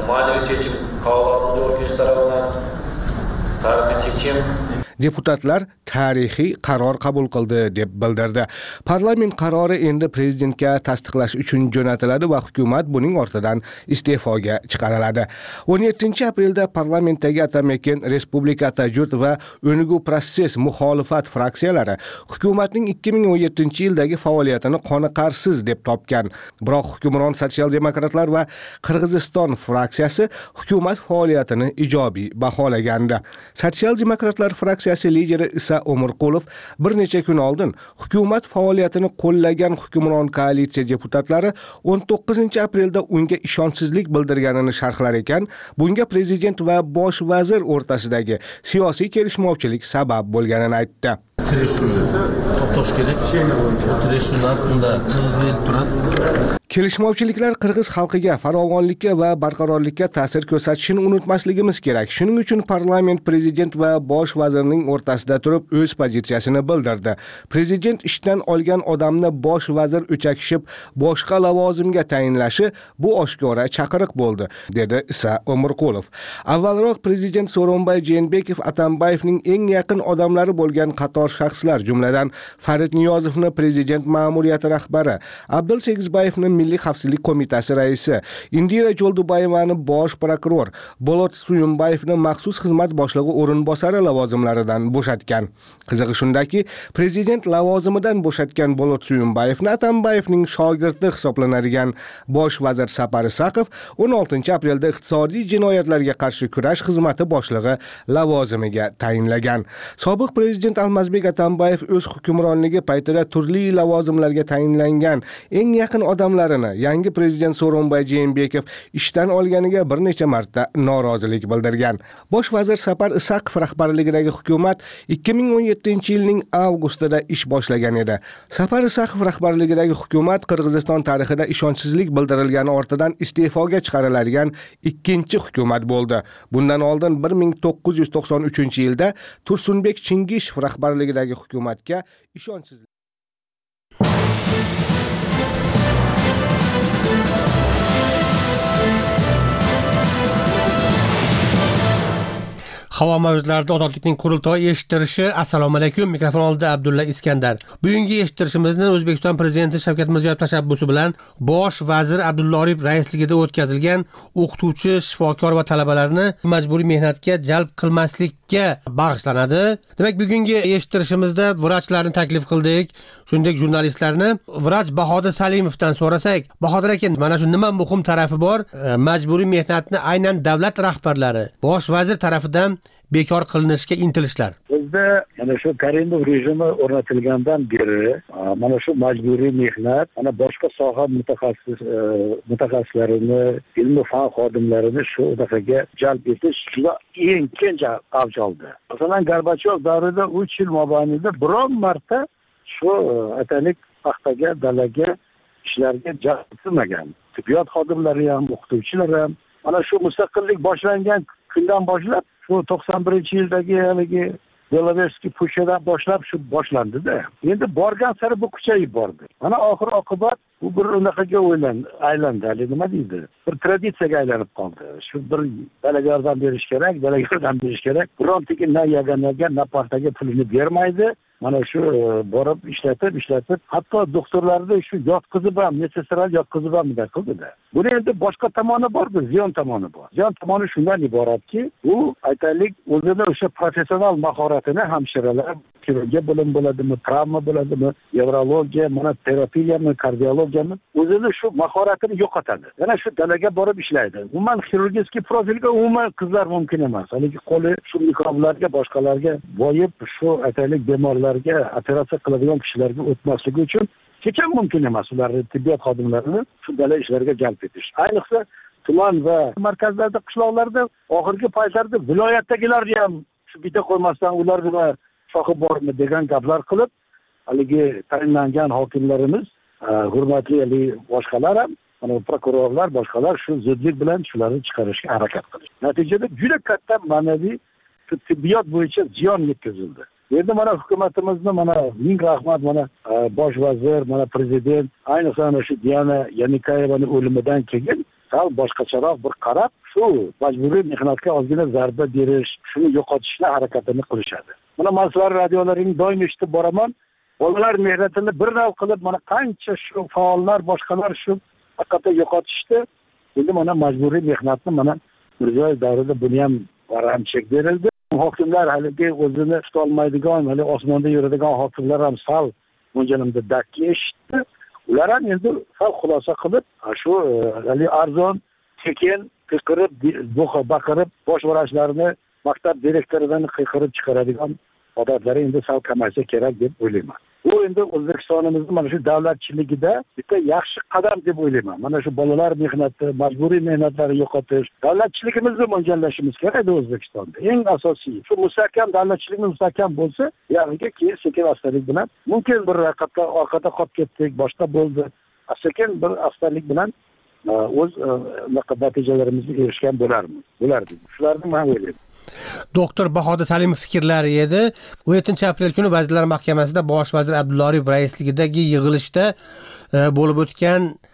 deputatlar tarixiy qaror qabul qildi deb bildirdi. Parlament qarori endi prezidentga tasdiqlash uchun jo'natiladi va hukumat buning ortidan iste'foga chiqariladi. 17-aprelda parlamentdagi Atamaken Respublika Tajurt va O'nugu Proses muxolifat fraksiyalari hukumatning 2017-yildagi faoliyatini qoniqarsiz deb topgan. Biroq hukmron sotsial-demokratlar va Qirg'iziston fraksiyasi hukumat faoliyatini ijobiy baholagandi. Sotsial-demokratlar fraksiyasi lideri Isa Umurqulov bir necha kun oldin hukumat faoliyatini qo'llagan hukmron koalitsiya deputatlari 19-aprelda unga ishonchsizlik bildirganini sharhlar ekan, bunga prezident va bosh vazir o'rtasidagi siyosiy kelishmovchilik sabab bo'lganini aytdi. Kelishmovchiliklar qirg'iz xalqiga farovonlikka va barqarorlikka ta'sir ko'rsatishini unutmasligimiz kerak. Shuning uchun parlament prezident va bosh vazirning o'rtasida turib o'z pozitsiyasini bildirdi. Prezident ishdan olgan odamni bosh vazir o'chakishib boshqa lavozimga tayinlashi bu oshkora chaqiriq bo'ldi, dedi Isa Umurqulov. Avvalroq prezident So'ronbay Jeenbekov Atambayevning eng yaqin odamlari bo'lgan qator shaxslar, jumladan Farid Niyozovni prezident ma'muriyati rahbari, Abdul Segizbayevni Milliy xavfsizlik qo'mitasi raisi, Indira Jo'ldubayevani bosh prokuror, Bolot Suyunbayevni maxsus xizmat boshlig'i o'rinbosari lavozimlaridan bo'shatgan. Qizig'i shundaki, prezident lavozimidan bo'shatgan Bolot Suyunbayevni Atambayevning shogirdi hisoblanadigan bosh vazir Sapar Isaqov 16 aprelda iqtisodiy jinoyatlarga qarshi kurash xizmati boshlig'i lavozimiga tayinlagan. Sobiq prezident Almazbek Atambayev o'z hukmronligi paytida turli lavozimlarga tayinlangan eng yaqin odamlarini yangi prezident So'ronbay Jeenbekov ishdan olganiga bir necha marta norozilik bildirgan. Bosh vazir Sapar Isaqov rahbarligidagi hukumat 2017-yilning avgustida ish boshlagan edi. Sapar Isaqov rahbarligidagi hukumat Qirg'iziston tarixida ishonchsizlik bildirilgani ortidan iste'foga chiqariladigan ikkinchi hukumat bo'ldi. Bundan oldin 1993-yilda Tursunbek Chingishev rahbarligidagi hukumatga ishonchsizlik Havo mavjudlarida ozodlikning qurultoyi eshittirishi. Assalomu alaykum. Mikrofon oldida Abdulla Iskandar. Bugungi eshittirishimizni O'zbekiston prezidenti Shavkat Mirziyoyev tashabbusi bilan bosh vazir Abdulla Aripov raisligida o'tkazilgan o'qituvchi, shifokor va talabalarni majburiy mehnatga jalb qilmaslikka bag'ishlanadi. Demak, bugungi eshittirishimizda vrachlarni taklif qildik, shuningdek jurnalistlarni. Vrach Bahodir Salimovdan so'rasak, Bahodir aka, mana shu nima muhim tarafi bor? Majburiy mehnatni aynan davlat rahbarlari, bosh vazir tarafidan bekor qilinishga intilishlar. Bizda mana shu Karimov rejimi o'rnatilgandan beri mana shu majburiy mehnat, mana boshqa soha mutaxassislarini, ilmiy fan xodimlarini shu dafa'ga jalb etish juda eng keng avj oldi. Masalan, Gorbachyov davrida 3 yil mobaynida biron marta shu atalik paxtaga, dalaga ishlarga jalb etilmagan. Tibbiyot xodimlari ham, o'qituvchilar ham mana shu mustaqillik boshlangan kundan boshlab shu 91-yildagi haligi Beloveskiy pushadan boshlab shu boshlandi-da. Endi borgan sari bu kuchayib bordi. Mana oxir oqibat bu bir unaqaga aylandi, nima deydi? Bir traditsiyaga aylanib qoldi. Shu bir dalaga yordam berish kerak, birontaga na yaganaga, na paxtaga pulini bermaydi. Mana shu borib ishlatib, hatto doktorlarni shu yotqizib ham, medsestralar yotqizib ham qildi-da. Buni endi boshqa tomoni bor-ku, ziyon tomoni bor. Ziyon tomoni shundan iboratki, u aytaylik, o'zini o'sha professional mahoratini hamshiralar, kirurgiya bo'lim bo'ladimi, travma bo'ladimi, nevrologiya, mana terapiyami, kardiologiyami, o'zini shu mahoratini yo'qotadi. Yana shu dalaga borib ishlaydi. Umuman xirurgiyaskiy profilga umuman qizlar mumkin emas. Haligi qo'li shu mikroblarga, boshqalarga boyib, shu aytaylik bemorlarga operatsiya qiladigan kishilarga o'tmasligi uchun hech ham mumkin emas ularni tibbiyot xodimlarini shu dala ishlariga jalb etish. Ayniqsa tuman va markazlarda, qishloqlarda oxirgi paytlarda viloyatdagilarni ham shu bitta qo'ymasdan ular nima shoxi bormi degan gaplar qilib, haligi tayinlangan hokimlarimiz, hurmatli boshqalar ham, mana prokurorlar, boshqalar shu zudlik bilan shularni chiqarishga harakat qildi. Natijada juda katta ma'naviy tibbiyot bo'yicha ziyon yetkazildi. Endi mana hukumatimizni mana ming rahmat, mana bosh vazir, mana prezident, ayniqsa ana shu Diana Yanikayevaning o'limidan keyin sal boshqacharoq bir qarab, shu majburiy mehnatga ozgina zarba berish, shuni yo'qotishni harakatini qilishadi. Mana maslar radiolaring doim eshitib boraman, bolalar mehnatini bir nav qilib, mana qancha shu faollar, boshqalar shu faqat yo'qotishdi. Endi mana majburiy mehnatni mana Mirziyoyev davrida buni ham varam chek berildi. Hokimlar haligi o'zini tuta olmaydigan, hali osmonda yuradigan hokimlar ham sal mo'ljallarda dakki eshitdi. Ular ham endi sal xulosa qilib, shu hali arzon, sekin qiqirib, baqirib, bosh vrachlarni maktab direktoridan qiqirib chiqaradigan odatlari endi sal kamaysa kerak deb o'ylayman. Bu endi O'zbekistonimizning mana shu davlatchiligida bitta yaxshi qadam deb o'ylayman. Mana shu bolalar mehnati, majburiy mehnatlarni yo'qotish, davlatchiligimizni mo'ljallashimiz kerak O'zbekistonda. Eng asosiy shu mustahkam davlatchiligimiz mustahkam bo'lsa, ya'ni keyin sekin astalik bilan mumkin bir raqamda orqada qolib ketdik, boshqa bo'ldi. Sekin bir astalik bilan o'z natijalarimizga erishgan bo'lardik. Shularni men o'ylayman. Doktor Bahodir Salimov fikrlari edi. 17 aprel kuni Vazirlar Mahkamasida bosh vazir Abdulla Aripov raisligidagi yig'ilishda bo'lib o'tgan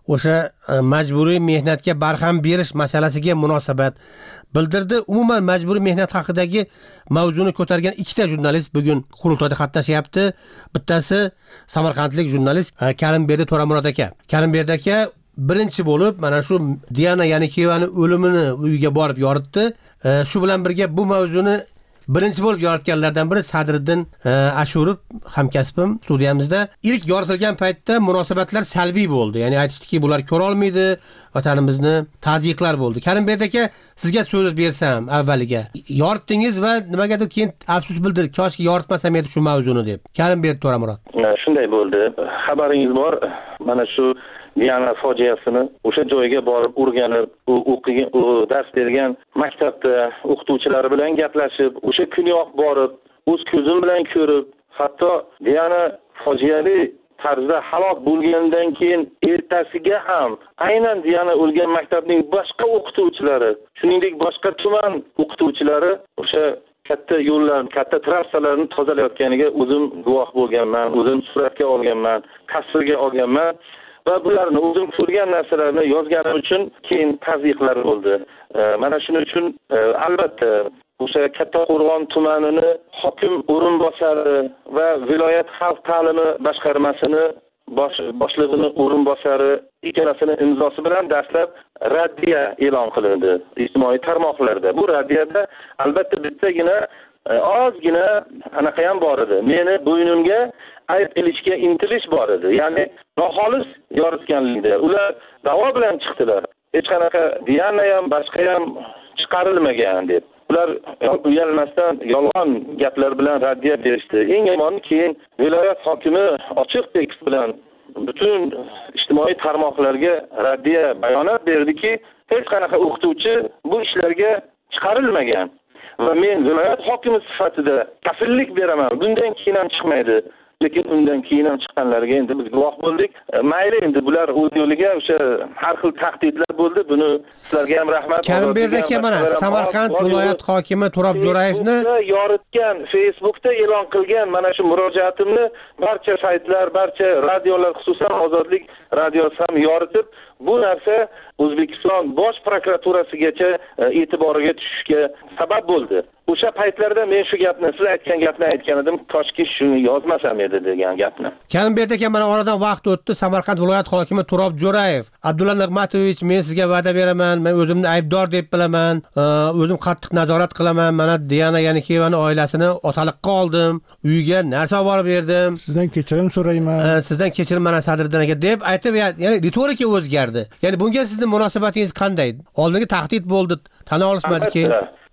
o'sha majburiy mehnatga barham berish masalasiga munosabat bildirdi. Umuman majburiy mehnat haqidagi mavzuni ko'targan ikkita jurnalist bugun qurultoyda qatnashyapti. Bittasi samarqandlik jurnalist Karimberdi To'ramurod aka. Karimberdi aka birinchi bo'lib mana shu Diana Yanikiyevani o'limini uyiga borib yoritdi. Shu bilan birga bu mavzuni birinchi bo'lib yoritganlardan biri Sadriddin Ashurov hamkasbim studiyamizda. İlk yoritilgan paytda munosabatlar salbiy bo'ldi. Ya'ni aytishdiki, bular ko'ra olmaydi, vatanimizni tazyiqlar bo'ldi. Karimberdi aka, sizga so'z bersam avvaliga. Yoritdingiz va nimagadir keyin afsus bildirdik, koshki yoritmasam edi shu mavzuni deb. Karimberdi To'ramurod. Shunday bo'ldi. Xabaringiz bor, mana shu Diana fojiasini o'sha joyga borib o'rganib, o'qigan, dars bergan maktabda o'qituvchilari bilan gaplashib, o'sha kuniyoq borib, o'z ko'zim bilan ko'rib, hatto Diana fojiali tarzda halok bo'lgandan keyin ertasiga ham aynan Diana o'lgan maktabning boshqa o'qituvchilari, shuningdek boshqa tuman o'qituvchilari o'sha katta yo'llar, katta trassalarni tozalayotganiga o'zim guvoh bo'lganman, o'zim suratga olganman, tasvirga olganman. Va bularni o'zim ko'rgan narsalarni yozganim uchun keyin tazyiqlar bo'ldi. Mana shuning uchun albatta o'sha Kattaqo'rg'on tumanining hokim o'rinbosari va viloyat xalq ta'limi boshqarmasini boshlig'ining o'rinbosari ikkalasini imzosi bilan dastlab raddiya e'lon qilindi ijtimoiy tarmoqlarda. Bu raddiyada albatta bittagina ozgina anaqa ham bor edi. Meni bo'ynimga ayb ilishga intilish bor edi. Ya'ni noxolis yoritganlikda. Ular da'vo bilan chiqdilar. Hech qanaqa Diana ham, boshqa ham chiqarilmagan deb. Ular uyalmasdan yolg'on gaplar bilan raddiya berishdi. Eng yomoni keyin viloyat hokimi ochiq tekst bilan butun ijtimoiy tarmoqlarga raddiya bayonot berdiki, hech qanaqa o'qituvchi bu ishlarga chiqarilmagan. Va men viloyat hokimi sifatida kafillik beraman. Bundan keyin ham chiqmaydi. Lekin undan keyin ham chiqqanlarga endi biz guvoh bo'ldik. Mayli, endi bular o'z yo'liga o'sha har xil tahdidlar bo'ldi. Buni sizlarga ham rahmat. Karimberdi aka, mana Samarqand viloyat hokimi Turob Jo'rayevni yoritgan, Facebookda e'lon qilgan mana shu murojaatimni barcha saytlar, barcha radiolar, xususan Ozodlik radiosi ham yoritib, bu narsa O'zbekiston bosh prokuraturasigacha e'tiboriga tushishga sabab bo'ldi. O'sha paytlarda men shu gapni, siz aytgan gapni aytgan edim, koshki shuni yozmasam edi degan gapni. Karimberdi aka, mana oradan vaqt o'tdi. Samarqand viloyat hokimi Turob Jo'rayev, Abdulla Nig'matovich, men sizga va'da beraman, men o'zimni aybdor deb bilaman, o'zim qattiq nazorat qilaman. Mana Diana Yanikiyevani oilasini otaliqqa oldim, uyiga narsa olib berdim. Sizdan kechirim so'rayman. Sizdan kechirim mana Sadriddin aka deb aytib, ya'ni ritorika o'zgardi. Ya'ni bunga sizning munosabatingiz qanday? Oldingi tahdid bo'ldi, tan olishmadi keyin.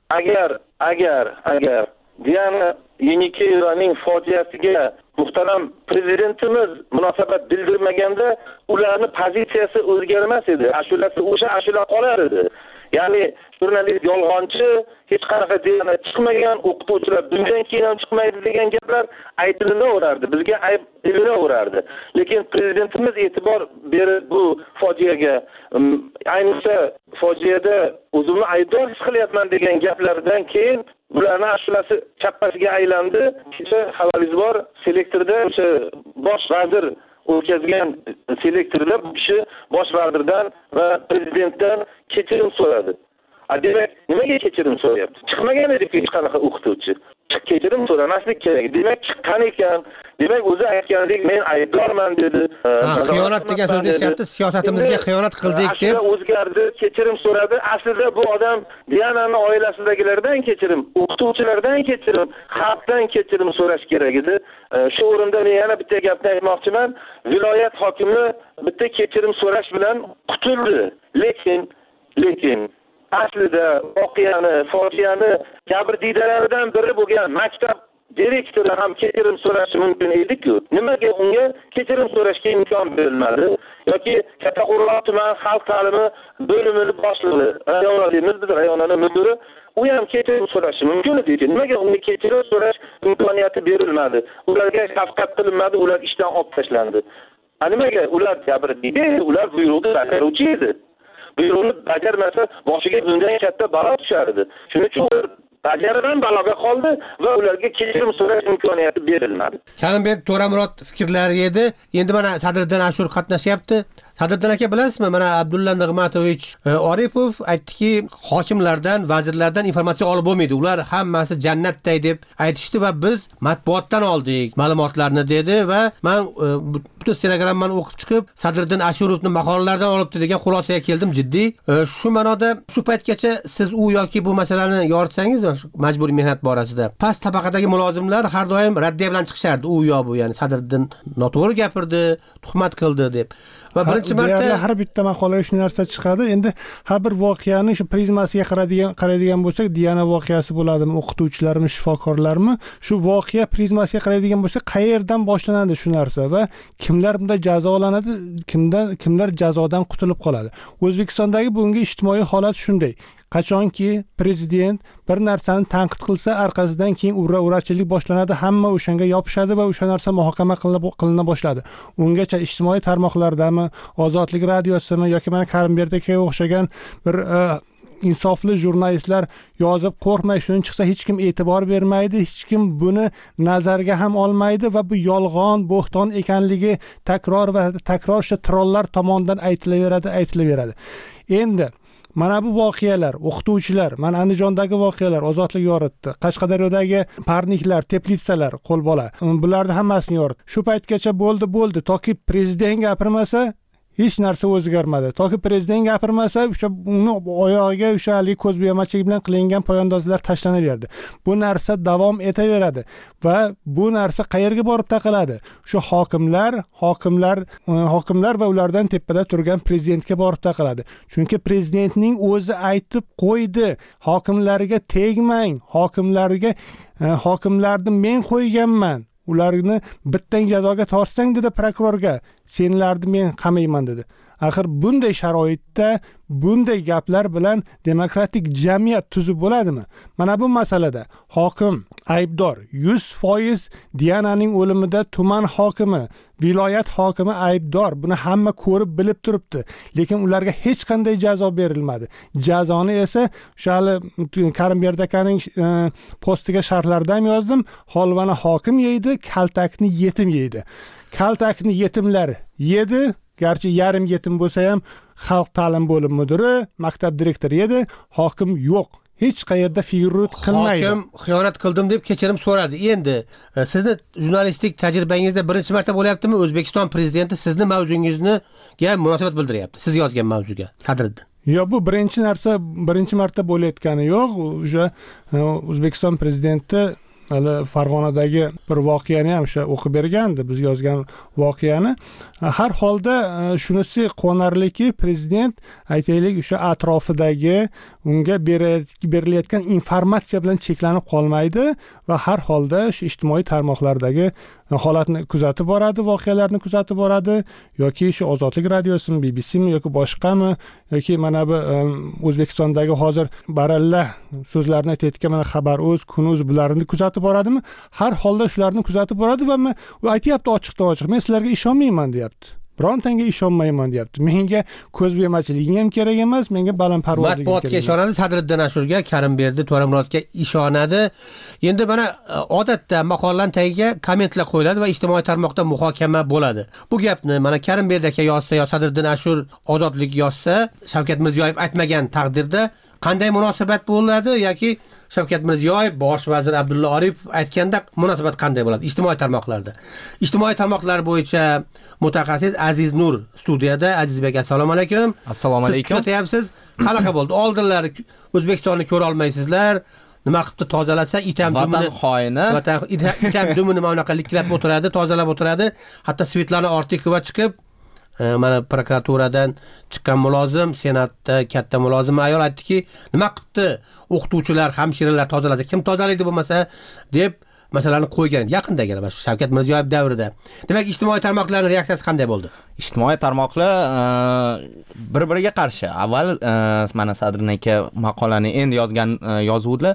Agar Diana Yanikeyevaning fojiasiga muhtaram prezidentimiz munosabat bildirmaganda ularning pozitsiyasi o'zgarmas edi. Ashulasi o'sha ashula qolar edi. Ya'ni jurnalist yolg'onchi, hech qanaqa Diana chiqmagan, o'qituvchilar bundan keyin ham chiqmaydi degan gaplar aytilaverardi. Bizga ayb qilaverardi. Lekin prezidentimiz e'tibor berib bu fojiaga, ayniqsa fojiada o'zimni aybdor his qilyapman degan gaplardan keyin bularning ashulasi chappasiga aylandi. Kecha xabaringiz bor, selektorda o'sha bosh vazir o'tkazgan selektorda bu kishi bosh vazirdan va prezidentdan kechirim so'radi. Demak, nimaga kechirim so'rayapti? Chiqmagan edi hech qanaqa o'qituvchi. Kechirim so'ramaslik kerak. Demak, chiqqan ekan. Demak, o'zi aytgandek men aybdorman dedi. Xiyonat degan so'zni eshityapti, siyosatimizga xiyonat qildik deb. O'zgardi, kechirim so'radi. Aslida bu odam Diananing oilasidagilardan kechirim, o'qituvchilardan kechirim, xalqdan kechirim so'rash kerak edi. Shu o'rinda men yana bitta gapni aytmoqchiman. Viloyat hokimi bitta kechirim so'rash bilan qutuldi. Lekin aslida voqeani, fojiani jabrdiydalardan biri bo'lgan maktab direktori ham kechirim so'rashi mumkin edi-ku. Nimaga unga kechirim so'rashga imkon berilmadi? Yoki Kattaqo'rg'on tuman xalq ta'limi bo'limining boshlig'i, biz rayonaning mudiri, u ham kechirim so'rashi mumkin edi. Nimaga unga kechirim so'rash imkoniyati berilmadi? Ularga shafqat qilinmadi, ular ishdan olib tashlandi. Nimaga ular jabrdiyda, ular buyruqni bajaruvchi edi. Buyruqni bajarmasa boshiga bundan katta balo tushardi. Shuning uchun bajaridan baloga qoldi va ularga kechirim so'rash imkoniyati berilmadi. Karimberdi To'ramurod fikrlari edi. Endi mana Sadriddin Ashur qatnashyapti. Sadriddin aka, bilasizmi, mana Abdulla Nig'matovich Oripov aytdiki, hokimlardan, vazirlardan informatsiya olib bo'lmaydi. Ular hammasi jannatday deb aytishdi va biz matbuotdan oldik ma'lumotlarni dedi va men butun stenogrammani o'qib chiqib, Sadriddin Ashurovning maqolalaridan olibdi degan xulosaga keldim jiddiy. Shu ma'noda shu paytgacha siz u yoki bu masalani yoritsangiz, majburiy mehnat borasida past tabaqadagi mulozimlar har doim raddiya bilan chiqishardi. U yo bu, ya'ni Sadriddin noto'g'ri gapirdi, tuhmat qildi deb. Va birinchi marta har bitta maqolaga shu narsa chiqadi. Endi har bir voqeani shu prizmasiga qaraydigan bo'lsak, Diana voqeasi bo'ladimi, o'qituvchilarmi, shifokorlarmi, shu voqea prizmasiga qaraydigan bo'lsak, qayerdan boshlanadi shu narsa va kimlar bunda jazolanadi, kimlar jazodan qutulib qoladi. O'zbekistondagi bugungi ijtimoiy holat shunday. Qachonki prezident bir narsani tanqid qilsa, orqasidan keyin ura-urachilik boshlanadi, hamma o'shanga yopishadi va o'sha narsa muhokama qilina boshladi. Ungacha ijtimoiy tarmoqlardami, Ozodlik radiosimi yoki mana Karimberdagi o'xshagan bir insofli jurnalistlar yozib, qo'rqmay shuni chiqsa hech kim e'tibor bermaydi, hech kim buni nazarga ham olmaydi va bu yolg'on, bo'xton ekanligi takror o'sha trollar tomonidan aytilaveradi. Endi mana bu voqealar, o'qituvchilar, mana Andijondagi voqealar Ozodlik yoritdi. Qashqadaryodagi parniklar, teplitsalar, qo'lbola. Bularni hammasini yoritdi. Shu paytgacha bo'ldi. Toki prezident gapirmasa, hech narsa o'zgarmadi. Toki prezident gapirmasa, o'sha uni oyog'iga o'sha haligi ko'zbo'yamachilik bilan qilingan poyandozlar tashlanaverdi. Bu narsa davom etaveradi va bu narsa qayerga borib taqaladi? Shu hokimlar va ulardan tepada turgan prezidentga borib taqaladi. Chunki prezidentning o'zi aytib qo'ydi, hokimlarga tegmang, hokimlarni men qo'yganman. Ularni bittang jazoga tortsang dedi prokurorga, senlarni men qamayman dedi. Axir bunday sharoitda bunday gaplar bilan demokratik jamiyat tuzib bo'ladimi? Mana bu masalada hokim aybdor, 100% Diananing o'limida tuman hokimi, viloyat hokimi aybdor. Buni hamma ko'rib bilib turibdi. Lekin ularga hech qanday jazo berilmadi. Jazoni esa o'sha Karimberd akaning postiga sharhlarda ham yozdim. Holvani hokim yeydi, kaltakni yetim yeydi. Kaltakni yetimlar yedi. Garchi yarim yetim bo'lsa ham xalq ta'lim bo'lim mudiri, maktab direktori edi, hokim yo'q. Hech qayerda figurut qilmaydi. Hokim xiyonat qildim deb kechirim so'radi. Endi sizni jurnalistik tajribangizda birinchi marta bo'lyaptimi O'zbekiston prezidenti sizni mavzungizga munosabat bildiryapti? Siz yozgan mavzuga, Sadriddin. Yo'q, bu birinchi marta bo'layotgani yo'q. O'sha O'zbekiston prezidenti Farg'onadagi bir voqeani ham o'sha o'qib bergandi, biz yozgan voqeani. Har holda shunisi quvonarliki, prezident aytaylik o'sha atrofidagi unga berilayotgan informatsiya bilan cheklanib qolmaydi va har holda shu ijtimoiy tarmoqlardagi holatni kuzatib boradi, voqealarni kuzatib boradi, yoki shu Ozodlik radiosimi, BBCmi yoki boshqami, yoki mana bu O'zbekistondagi hozir baralla so'zlarni aytayotgan mana Xabar.uz, Kun.uz bularni kuzatib boradimi? Har holda shularni kuzatib boradi va u aytayapti ochiq-ochiq, men sizlarga ishonmayman deyapti. Birontanga ishonmayman deyapti. Menga ko'zbo'yamachiliging ham kerak emas, menga balandparvozliging kerak. Matbuotga ishonadi, Sadriddin Ashurga, Karimberdi, To'ramurodga ishonadi. Endi mana odatda maqolalar tagiga kommentlar qo'yiladi va ijtimoiy tarmoqda muhokama bo'ladi. Bu gapni mana Karimberdi aka yozsa yo Sadriddin Ashur Ozodlik yozsa, Shavkat Mirziyoyev aytmagan taqdirda qanday munosabat bo'ladi yoki Shavkat Mirziyoyev bosh vazir Abdulla Oripov aytganda munosabat qanday bo'ladi ijtimoiy tarmoqlarda? Ijtimoiy tarmoqlar bo'yicha mutaxassis Aziz Nur studiyada. Azizbek, assalomu alaykum. Assalomu alaykum. Siz kuzatyapsiz. Qanaqa bo'ldi? Oldinlari O'zbekistonni ko'ra olmaysizlar. Nima qilibdi tozalasa, itam dumini xoini. Itam dumini mana bunaqa liklab o'tiradi, tozalab o'tiradi. Hatto Svetlana Ortiqova chiqib mana prokuraturadan chiqqan mulozim, senatda katta mulozim ayol aytdiki, nima qilibdi o'qituvchilar, hamshiralar tozalasa, kim tozalaydi bo'lmasa deb masalani qo'ygan. Yaqindagina mana Shavkat Mirziyoyev davrida. Demak, ijtimoiy tarmoqlarning reaksiyasi qanday bo'ldi? Ijtimoiy tarmoqlar bir-biriga qarshi. Avval mana Sadriddin aka maqolani endi yozuvdilar.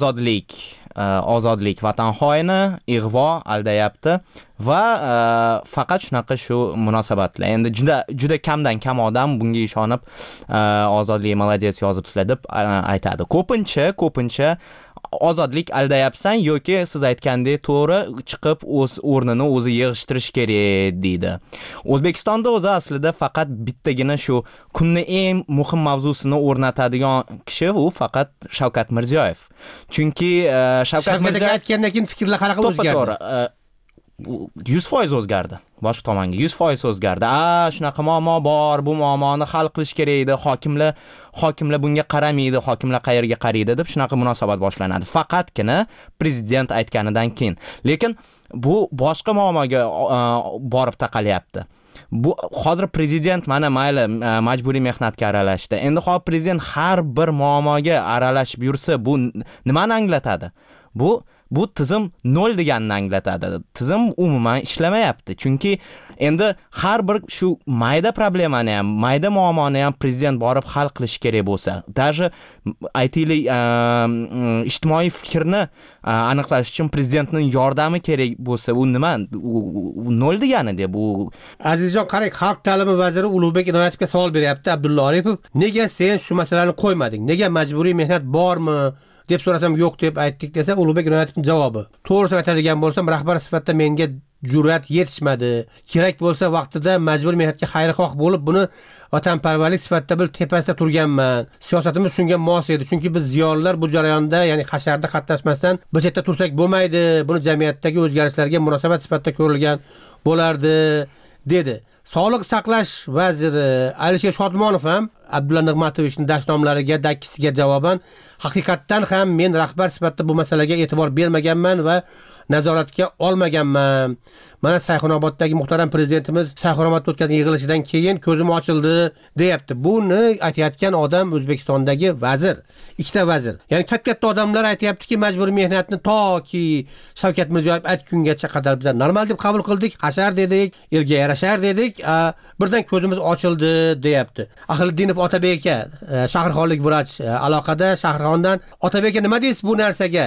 Ozodlik vatan xoini, ig'vo aldayapti va faqat shunaqa shu munosabatlar. Endi juda kamdan kam odam bunga ishonib ozodlik молодец yozibsizlar deb aytadi. Ko'pincha ozodlik aldayapsan yoki siz aytgandek to'g'ri chiqib o'z o'rnini o'zi yig'ishtirish kerak deydi. O'zbekistonda o'zi aslida faqat bittagina shu kunning eng muhim mavzusini o'rnatadigan kishi u faqat Shavkat Mirziyoyev. Chunki Shavkat Mirziyoyev aytgandan keyin fikrlar qanaqa o'zgardi? 100% o'zgardi. Boshqa tomonga 100% o'zgardi. Shunaqa muammo bor, bu muammoni hal qilish kerak edi. Hokimlar bunga qaramaydi, hokimlar qayerga qaraydi deb shunaqa munosabat boshlanadi. Faqatgina prezident aytganidan keyin. Lekin bu boshqa muammoga borib taqalyapti. Bu hozir prezident mana mayli majburiy mehnatga aralashdi. Endi hozir prezident har bir muammoga aralashib yursa, bu nimani anglatadi? Bu tizim 0 deganini anglatadi. Tizim umuman ishlamayapti. Chunki endi har bir shu mayda problemani ham, mayda muammoni ham prezident borib hal qilish kerak bo'lsa, даже aytaylik ijtimoiy fikrni aniqlash uchun prezidentning yordami kerak bo'lsa, u nima? U 0 degani-da bu. Azizjon, qarang, Xalq ta'limi vaziri Ulug'bek Inoyatovga savol beryapti Abdulla Aripov. Nega sen shu masalani qo'ymading? Nega majburiy mehnat bormi? deb so'rasam yo'q deb aytdik desa, Ulug'bek Inoyatovning javobi: to'g'risini aytadigan bo'lsam, rahbar sifatida menga jur'at yetishmadi. Kerak bo'lsa vaqtida majburiy mehnatga xayrixoh bo'lib, buni vatanparvarlik sifatida bil tepasida turganman. Siyosatimiz shunga mos edi. Chunki biz ziyolilar bu jarayonda, ya'ni hasharda qatnashmasdan bir chetda tursak bo'lmaydi. Buni jamiyatdagi o'zgarishlarga munosabat sifatida ko'rilgan bo'lardi, dedi. Sog'liq saqlash vaziri Alisher Shodmonov ham Abdulla Nig'matovichning dashnomlariga, dakkisiga javoban, haqiqatdan ham men rahbar sifatida bu masalaga e'tibor bermaganman va nazoratga olmaganman. Mana Sayxunoboddagi muhtaram prezidentimiz Sayxunobodda o'tkazgan yig'ilishidan keyin ko'zim ochildi, deyapti. Buni aytayotgan odam O'zbekistondagi vazir, ikkita vazir. Ya'ni katta odamlar aytayaptiki, majburiy mehnatni toki Shavkat Mirziyoyev aytgungacha qadar biz normal deb qabul qildik, hashar dedik, elga yarashar dedik, birdan ko'zimiz ochildi, deyapti. Ahliddinov Otabek aka, shahrxonlik vrach aloqada Shahrxondan: Otabek aka, nima deysiz bu narsaga?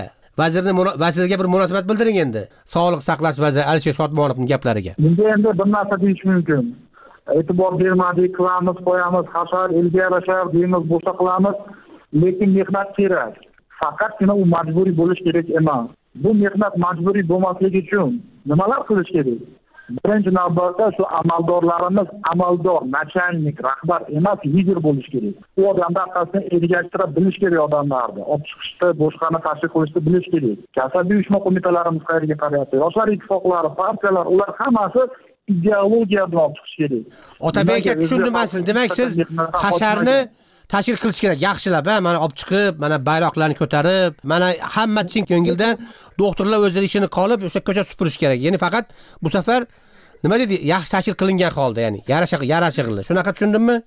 Vazirga bir munosabat bildiring endi. Sog'liq saqlash vaziri Alisher Shodmonovning gaplariga. Bunga endi bir narsa deyish mumkin. E'tibor bermadik, qilamiz, qo'yamiz, hashar, elga yarashar deymiz, bo'sha qilamiz, lekin mehnat kerak. Faqatgina u majburiy bo'lish kerak emas. Bu mehnat majburiy bo'lmasligi uchun nimalar qilish kerak? Birinchi navbatda shu amaldorlarimiz amaldor, nachalnik, rahbar emas, lider bo'lish kerak. U odamlar orqasidan ergashtirib bilish kerak odamlarni. Olib chiqishda, boshqani tashkil qilishda bilish kerak. Kasaba uyushma qo'mitalarimiz qayerga qarayapti? Yoshlar ittifoqlari, partiyalar, ular hammasi ideologiya bilan olib chiqish kerak. Otabek aka, tushundimasiz? Demak, siz hasharni tashkil qilish kerak. Yaxshilab, mana olib chiqib, mana bayroqlarni ko'tarib, mana hamma chin ko'ngildan doktorlar o'zlari ishini qolib, o'sha ko'cha supurish kerak. Ya'ni faqat bu safar nima dedi? Yaxshi tashkil qilingan holda, ya'ni yarashig'li. Shunaqa tushundimmi?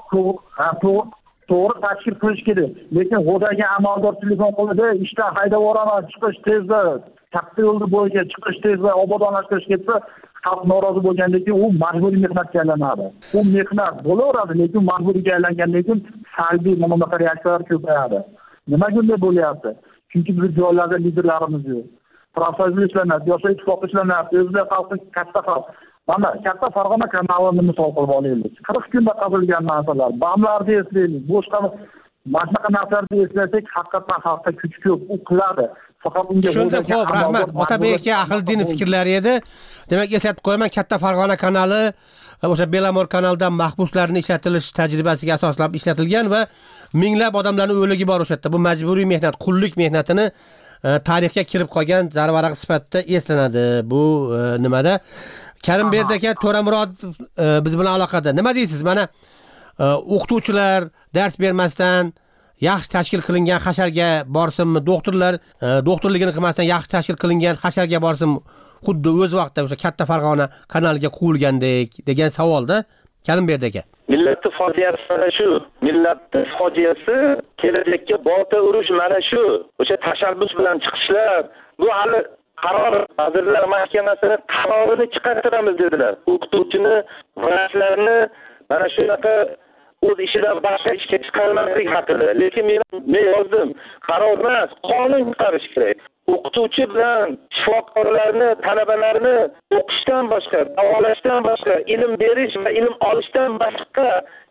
To'g'ri tashkil qilish kerak. Lekin xo'dagi amaldor telefon qiladi, ishdan haydab yuboraman, chiqish tezda, katta yo'lda bo'yicha chiqish tezda, obodonlashtirish ketsa, xalq norozi bo'lgandan keyin u majburiy mehnatga aylanadi. U mehnat bo'laveradi, lekin majburiyga aylangandan keyin salbiy bunaqa reaksiyalar ko'payadi. Nimaga bunday bo'lyapti? Chunki biz joylarda liderlarimiz yo'q. Profsiyonal ishlanadi, yoshlar ittifoqi ishlanadi, o'zbek xalqi katta xalq. Mana katta Farg'ona kanalini misol qilib olaylik. 40 kunda qazilgan narsalar, bamlarni eslaylik, boshqa boshqa narsalarni eslasak, haqiqatan xalqda kuch ko'p, u qiladi. Faqat unga shunda xo'p, rahmat. Otabek aka Ahliddinov fikrlari edi. Demak, eslatib qo'yaman, katta Farg'ona kanali o'sha Belamor kanaldan mahbuslarning ishlatilish tajribasiga asoslab ishlatilgan va minglab odamlarning o'ligi bor o'sha yerda. Bu majburiy mehnat, qullik mehnatini tarixga kirib qolgan zarvaraq sifatida eslanadi. Bu nimada? Karimberdi aka, To'ramurod biz bilan aloqada. Nima deysiz? Mana o'qituvchilar dars bermasdan yaxshi tashkil qilingan hasharga borsinmi? Doktorlar doktorligini qilmasdan yaxshi tashkil qilingan hasharga borsin, xuddi o'z vaqtida o'sha katta Farg'ona kanaliga quvilgandek degan savolda Karimberdi aka. Millatning fojiasi mana shu. Millatning fojiasi kelajakka bolta urish mana shu. O'sha tashabbus bilan chiqishlar, bu hali qaror Vazirlar Mahkamasining qarorini chiqartiramiz dedilar. O'qituvchini, vrachlarni mana shunaqa o'z ishidan boshqa ishga chiqarmaslik haqida. Lekin men yozdim, qaror emas, qonun chiqarish kerak. O'qituvchi bilan shifokorlarni, talabalarni o'qishdan boshqa, davolashdan boshqa, ilm berish va ilm olishdan boshqa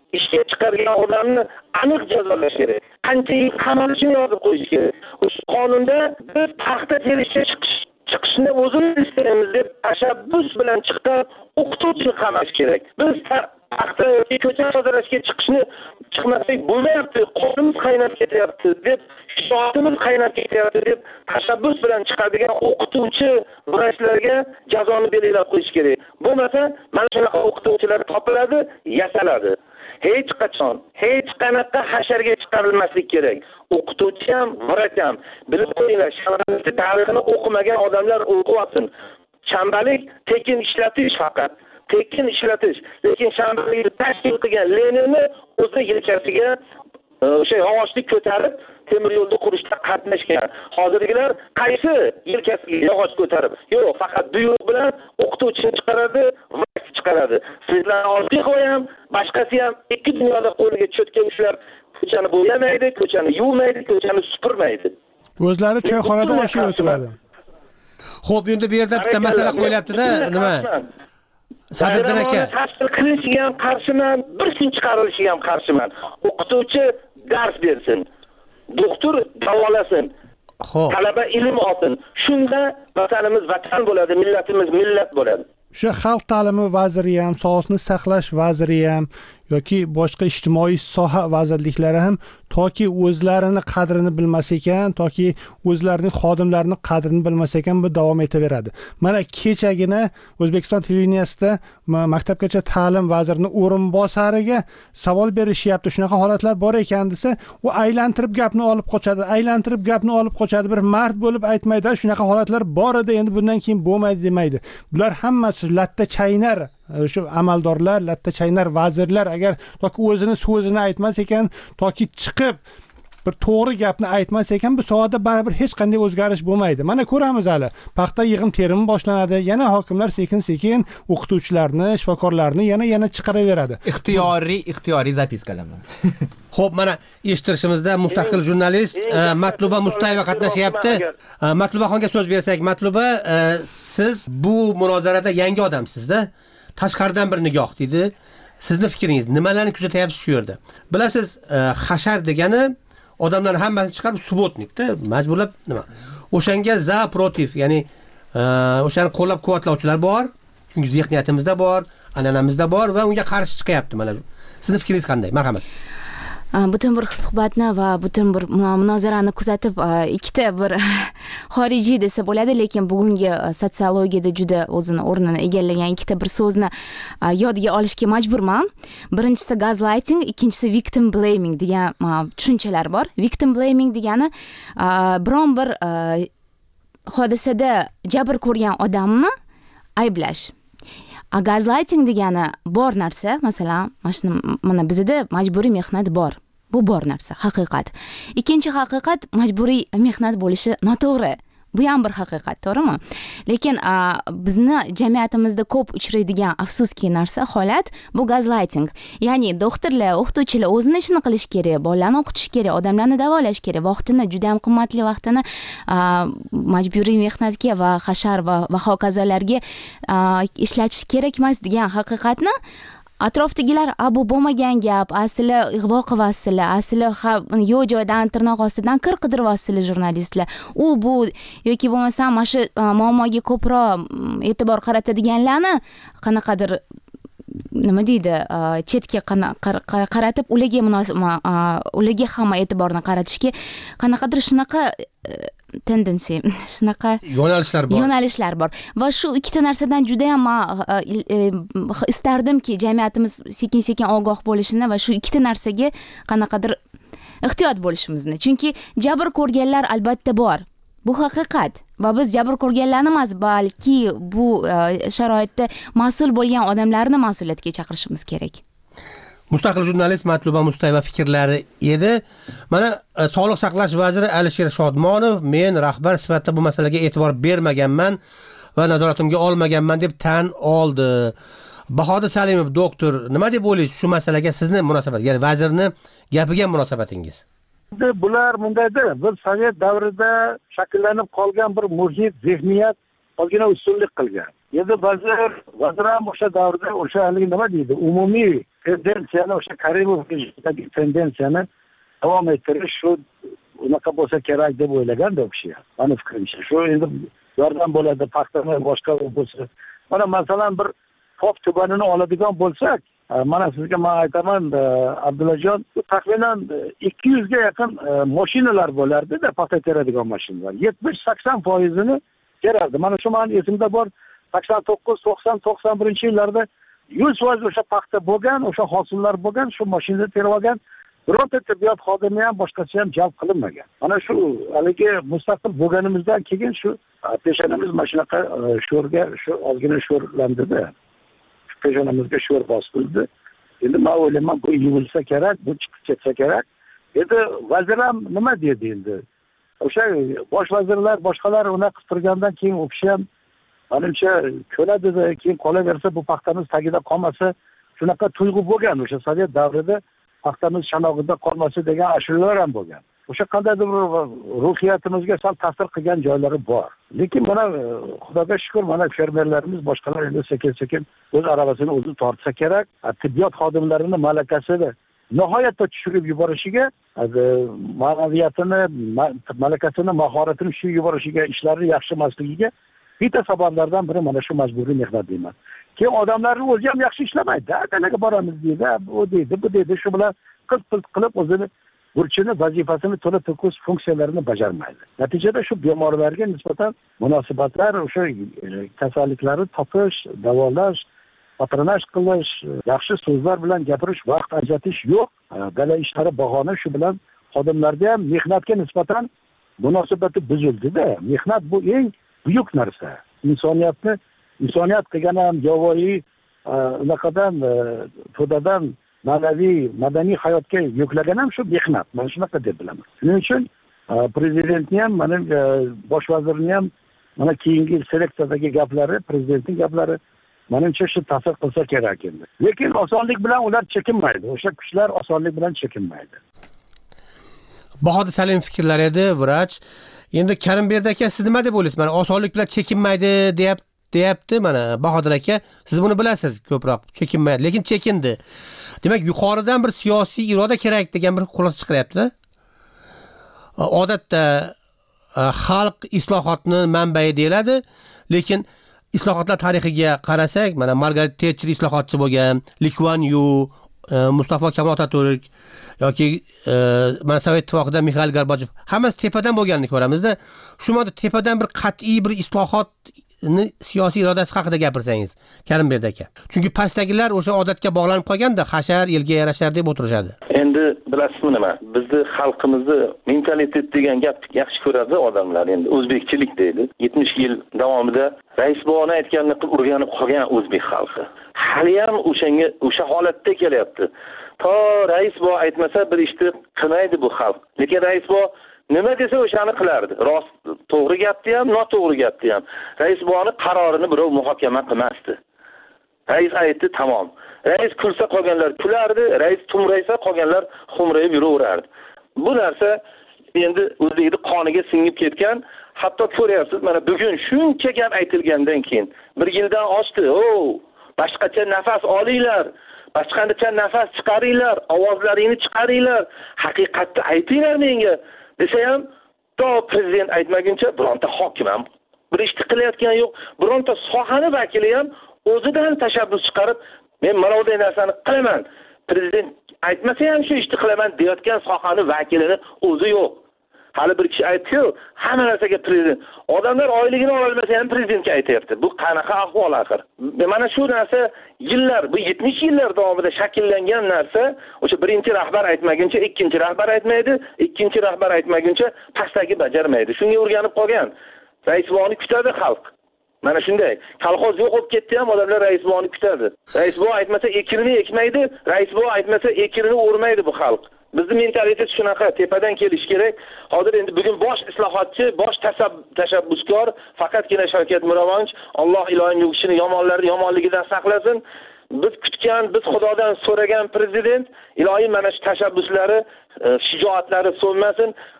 ishga chiqargan odamni aniq jazolash kerak. Qancha yil qamalishini yozib qo'yish kerak. O'sha qonunda biz paxta terishga chiqishni o'zimiz istaymiz deb tashabbus bilan chiqqan o'qituvchini qamash kerak. Biz paxta yoki ko'cha tozalashga chiqmasak bo'lmayapti, qonimiz qaynab ketyapti deb, shijoatimiz qaynab ketyapti deb tashabbus bilan chiqadigan o'qituvchi vrachlarga jazoni belgilab qo'yish kerak. Bo'lmasa, mana shunaqa o'qituvchilar topiladi, yasaladi. Hech qachon, hech qanaqa hasharga chiqarilmaslik kerak. O'qituvchi ham, vrach ham bilib qo'yinglar, shanbalik tarixini o'qimagan odamlar o'qiyapti. Shanbalik tekin ishlatish faqat. Tekin ishlatish. Lekin shanbalikni tashkil qilgan Leninni o'zi yelkasiga o'sha yog'ochni ko'tarib temir yo'lni qurishda qatnashgan. Hozirgilar qaysi yelkasiga yog'och ko'tarib? Yo'q, faqat buyruq bilan o'qituvchini chiqaradi, vrach chiqaradi. Sizlar Ortiqov ham, boshqasi ham ikki dunyoda qo'liga cho'tka ushlab ko'chani bo'yamaydi, ko'chani yuvmaydi, ko'chani supurmaydi. O'zlari choyxonada o'sha o'tiradi. Xo'p, endi bu yerda bitta masala qo'yilyapti-da, nima? Sadriddin aka, tashkil qilishiga ham qarshiman, bir kun chiqarilishiga ham qarshiman. O'qituvchi dars bersin, doktor davolasin, talaba ilm olsin. Shunda vatanimiz vatan bo'ladi, millatimiz millat bo'ladi. O'sha xalq ta'limi vaziri ham, sog'liqni saqlash vaziri ham yoki boshqa ijtimoiy soha vazirliklari ham toki o'zlarini qadrini bilmas ekan, toki o'zlarining xodimlarining qadrini bilmas ekan, bu davom etaveradi. Mana kechagina O'zbekiston televideniyasida maktabgacha ta'lim vazirining o'rinbosariga savol berishyapti. Shunaqa holatlar bor ekan desa, u aylantirib gapni olib qochadi, bir mard bo'lib aytmaydi. Shunaqa holatlar bor edi, endi bundan keyin bo'lmaydi demaydi. Bular hammasi latta chaynar, shu amaldorlar, latta chaynar vazirlar agar toki o'zini so'zini aytmas ekan, toki chiqib bir to'g'ri gapni aytmas ekan, bu sohada baribir hech qanday o'zgarish bo'lmaydi. Mana ko'ramiz hali. Paxta yig'im terimi boshlanadi. Yana hokimlar sekin-sekin o'qituvchilarni, shifokorlarni yana chiqaraveradi. Ixtiyoriy zapiskalarni. Xo'p, mana eshittirishimizda mustaqil jurnalist Matluba Mustayeva qatnashyapti. Matlubaxonga so'z bersak, Matluba, siz bu munozarada yangi odamsiz-da. Tashqaridan bir nigoh deydi. Sizni fikringiz, nimalarni kuzatyapsiz shu yerda? Bilasiz, hashar degani odamlarni hammasini chiqarib subotnikda majburlab nima? O'shanga za protiv, ya'ni o'shani qo'llab-quvvatlovchilar bor. Chunki zehniyatimizda bor, an'anamizda bor va unga qarshi chiqyapti mana shu. Sizni fikringiz qanday? Marhamat. Butun bir suhbatni va butun bir munozarani kuzatib, ikkita bir xorijiy desa bo'ladi, lekin bugungi sotsiologiyada juda o'zini o'rnini egallagan ikkita bir so'zni yodga olishga majburman. Birinchisi gaslighting, ikkinchisi victim blaming degan tushunchalar bor. Victim blaming degani biron bir hodisada jabr ko'rgan odamni ayblash. Gaslighting degani bor narsa, masalan, mana bizda majburiy mehnat bor. Bu bor narsa, haqiqat. Ikkinchi haqiqat majburiy mehnat bo'lishi noto'g'ri. Bu ham bir haqiqat, to'g'rimi? Lekin bizni jamiyatimizda ko'p uchraydigan afsuski narsa, holat bu gaslighting. Ya'ni doktorlar, o'qituvchilar o'zini ishini qilish kerak, bolalarni o'qitish kerak, odamlarni davolash kerak, vaqtini, juda ham qimmatli vaqtini majburiy mehnatga va hashar va hokazolarga ishlatish kerak emas degan haqiqatni atrofdagilar bu bo'lmagan gap, asli ig'vo qilyapsizlar, asli yo'q joydan tirnoq ostidan kir qidiryapsizlar jurnalistlar. Bu yoki bo'lmasa mana shu muammoga ko'proq e'tibor qaratadiganlarni qanaqadir nima deydi, chetga qaratib ularga hamma e'tiborni qaratishga qanaqadir shunaqa tendensiya, shunaqa yo'nalishlar bor. Va shu ikkita narsadan juda ham istardimki jamiyatimiz sekin-sekin ogoh bo'lishini va shu ikkita narsaga qanaqadir ehtiyot bo'lishimizni. Chunki jabr ko'rganlar albatta bor. Bu haqiqat. Va biz jabr ko'rganlarni emas, balki bu sharoitda mas'ul bo'lgan odamlarni mas'uliyatga chaqirishimiz kerak. Mustaqil jurnalist Matluba Mustayeva fikrlari edi. Mana Sog'liqni saqlash vaziri Alisher Shodmonov, men rahbar sifatida bu masalaga e'tibor bermaganman va nazoratimga olmaganman deb tan oldi. Bahodir Salimov doktor, nima deb o'ylaysiz shu masalaga sizni munosabat, ya'ni vazirni gapiga munosabatingiz? Bular bundaydir, bir sovet davrida shakllanib qolgan bir muhit, zehniyat ozgina ustunlik qilgan. Endi vazir ham o'sha davrda o'sha nima deydi, umumiy tendensiyani o'sha Karimov rejimidagi tendensiyani davom ettirish shu unaqa bo'lsa kerak deb o'ylaganda u kishi. Meni fikrimcha shu endi yordam bo'ladi, paxtani boshqa bo'lsa. Mana masalan bir Pop tubanini oladigan bo'lsak, mana sizga men aytaman Abdullajon, taxminan 200 ga yaqin mashinalar bo'lardi-da, paxta teradigan mashinalar. 70-80%ni terardi. Mana shu men esimda bor 89, 90, 91-yillarda 100% o'sha paxta bo'lgan, o'sha hosillar bo'lgan, shu mashinada terib olgan. Birorta tibbiyot xodimi ham boshqacha ham jalb qilinmagan. Mana shu haligi mustaqil bo'lganimizdan keyin shu peshonamiz mana shunaqa sho'rga, shu ozgina sho'rlandida. Peshonamizga sho'r bosildi. Endi men o'ylayman bu yuvilsa kerak, bu chiqib ketsa kerak. Endi vazir ham nima dedi endi? O'sha bosh vazirlar, boshqalar uni qilib turgandan keyin u kishi ham menimcha ko'ladida, keyin qolaversa bu paxtamiz tagida qolmasa, shunaqa tuyg'u bo'lgan o'sha Sovet davrida paxtamiz shanog'ida qolmasa degan ashulalar ham bo'lgan. O'sha qandaydir ruhiyatimizga sal ta'sir qilgan joylari bor. Lekin mana Xudoga shukr, mana fermerlarimiz boshqalar endi sekin-sekin o'z aravasini o'zi tortsa kerak. Tibbiyot xodimlarini malakasini nihoyatda tushirib yuborishiga, ma'naviyatini, malakasini, mahoratini tushirib yuborishiga, ishlari yaxshi emasligiga bitta sabablardan biri mana shu majburiy mehnat deyman. Keyin odamlarning o'zi ham yaxshi ishlamaydi. Anaqa boramiz deydi, u deydi, bu deydi, shu bilan qilt qilib o'zini burchini, vazifasini to'la to'kis funksiyalarini bajarmaydi. Natijada shu bemorlarga nisbatan munosabatlar, o'sha kasalliklarni topish, davolash, patronaj qilish, yaxshi so'zlar bilan gapirish, vaqt ajratish yo'q. Dala ishlari bahona, shu bilan xodimlarda ham mehnatga nisbatan munosabati buzildi-da. Mehnat bu eng buyuk narsa. Insoniyat qilgan ham yovvoyi unaqadan to'dadan ma'naviy, madaniy hayotga yuklagan ham shu mehnat. Men shunaqa deb bilaman. Shuning uchun prezidentni ham, mana bosh vazirni ham mana keyingi seleksiyadagi gaplari, prezidentning gaplari menimcha shu ta'sir qilsa kerak endi. Lekin osonlik bilan ular chekinmaydi. O'sha kuchlar osonlik bilan chekinmaydi. Bahodir Salim fikrlar edi, vrach. Endi Karimberdi aka, siz nima deb o'ylaysiz? Mana osonlik bilan chekinmaydi deyapti mana Bahodir aka. Siz buni bilasiz ko'proq. Chekinmaydi, lekin chekindi. Demak, yuqoridan bir siyosiy iroda kerak degan bir xulosa chiqaryapti-da. Odatda xalq islohotni manbai deyiladi, lekin islohotlar tarixiga qarasak, mana Margaret Thatcher islohotchi bo'lgan, Lee Kuan Yew, Mustafa Kemal Atatürk yoki mana Sovet ittifoqida Mikhail Gorbachev, hammasi tepadan bo'lganini ko'ramizda. Shu modda tepadan bir qat'iy bir islohotni siyosiy irodasi haqida gapirsangiz, Karimberdi aka. Chunki pastdagilar o'sha odatga bog'lanib qolganda, hashar, elga yarashar deb o'tirishadi. Endi bilasizmi nima? Bizni xalqimizni mentalitet degan gap yaxshi ko'radi odamlar. Endi o'zbekchilik deydi. 70 yil davomida rais bog'ni aytganini qilib o'rganib qolgan o'zbek xalqi. Hali ham o'sha holatda kelyapti. To rais bog' aytmasa bir ishni qilmaydi bu xalq. Lekin rais bog' nima desa o'shani qilardi. Rost, to'g'ri gapni ham, noto'g'ri gapni ham. Rais bog'ning qarorini birov muhokama qilmasdi. Rais aytdi, tamom. Rais kulsa qolganlar kulardi, rais tumraysa qolganlar xumrayib yuraverardi. Bu narsa endi o'zbekning qoniga singib ketgan. Hatto ko'ryapsiz, mana bugun shuncha gap aytilgandan keyin 1 yildan oshdi. Boshqacha nafas olinglar. Boshqacha nafas chiqaringlar, ovozlaringni chiqaringlar, haqiqatni aytinglar menga desa ham, to prezident aytmaguncha bironta hokim ham bir ish qilayotgani yo'q. Bironta sohani vakili ham o'zidan tashabbus chiqarib, men mana bunday narsani qilaman, prezident aytmasa ham shu ishni qilaman deyotgan sohani vakilini o'zi yo'q. Hali bir kishi aytdi-ku, hamma narsaga prezident. Odamlar oyligini ola olmasa ham prezidentga aytayapti. Bu qanaqa ahvol axir? Mana shu narsa yillar, bu 70 yillar davomida shakllangan narsa, o'sha birinchi rahbar aytmaguncha ikkinchi rahbar aytmaydi, ikkinchi rahbar aytmaguncha pastdagi bajarmaydi. Shunga o'rganib qolgan. Rais bog'ni kutadi xalq. Mana shunday. Kolxoz yo'q bo'lib ketdi ham odamlar rais bog'ni kutadi. Rais bog' aytmasa ekirini ekmaydi, rais bog' aytmasa ekirini o'rmaydi bu xalq. Bizning mentalitet shunaqa, tepadan kelish kerak. Hozir endi bugun bosh islohotchi, bosh tashabbuskor faqatgina Shavkat Miromonovich, Alloh iloyim yukishini yomonligidan saqlasin. Biz kutgan, biz Xudodan so'ragan prezident, iloyim mana shu tashabbuslari, shijoatlari so'nmasin.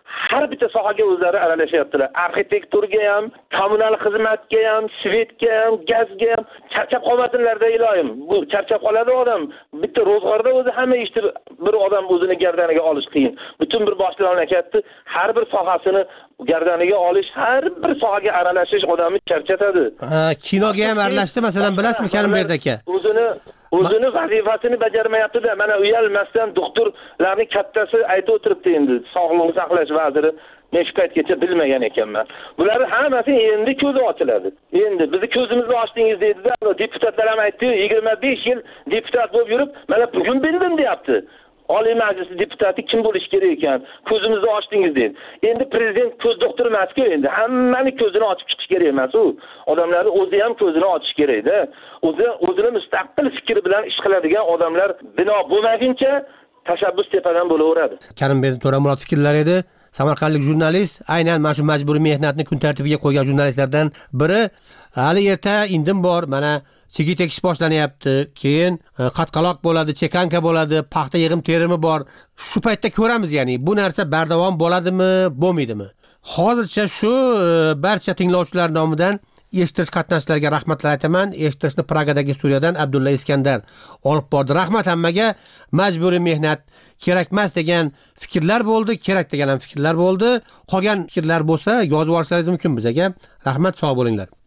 har bitta sohaga o'zlari aralashyaptilar. Arxitekturga ham, kommunal xizmatga ham, svetga ham, gazga ham charchab qolmasinlarda iloyim. Bu charchab qoladi odam. Bitta ro'zg'orda o'zi hamma ishni bir odam o'zini gardaniga olish qiyin. Butun bir boshli mamlakatni har bir sohasini gardaniga olish, har bir sohaga aralashish odamni charchatadi. Kinoga ham aralashdi, masalan, bilasizmi Karimbek aka? O'zini vazifasini bajarmayapti-da. Mana uyalmasdan doktorlarning kattasi aytib o'tiribdi endi, sog'liqni saqlash vaziri. Men shu paytgacha bilmagan ekanman. Bular hammasi endi ko'zi ochiladi. Endi bizni ko'zimizni ochdingiz deydi-da, deputatlar ham aytdi, 25 yil deputat bo'lib yurib, mana bugun bildim deyapti. Oliy Majlis deputati kim bo'lish kerak ekan? Ko'zimizni ochdingiz deydi. Endi prezident ko'z doktori emas-ku endi. Hammani ko'zini ochib chiqish kerak emas u. Odamlarning o'zi ham ko'zini ochish kerak-da. O'zini mustaqil fikri bilan ish qiladigan odamlar bino bo'lmaguncha tashabbus tepadan bo'laveradi. Karimbek To'ramurod fikrlar edi. Samarqandlik jurnalist, aynan mana shu majburiy mehnatni kun tartibiga qo'ygan jurnalistlardan biri. Hali erta indim bor, mana chigit ekish boshlanyapti, keyin qatqaloq bo'ladi, chekanka bo'ladi, paxta yig'im terimi bor. Shu paytda ko'ramiz, ya'ni bu narsa bardavom bo'ladimi, bo'lmaydimi? Hozircha shu barcha tinglovchilar nomidan eshittirish qatnashchilariga rahmatlar aytaman. Eshittirishni Pragadagi studiyadan Abdulla Iskandar olib bordi. Rahmat hammaga. Majburiy mehnat kerakmas degan fikrlar bo'ldi, kerak degan ham fikrlar bo'ldi. Qolgan fikrlar bo'lsa yozib yuborishlaringiz mumkin bizga. Rahmat, sog' bo'linglar.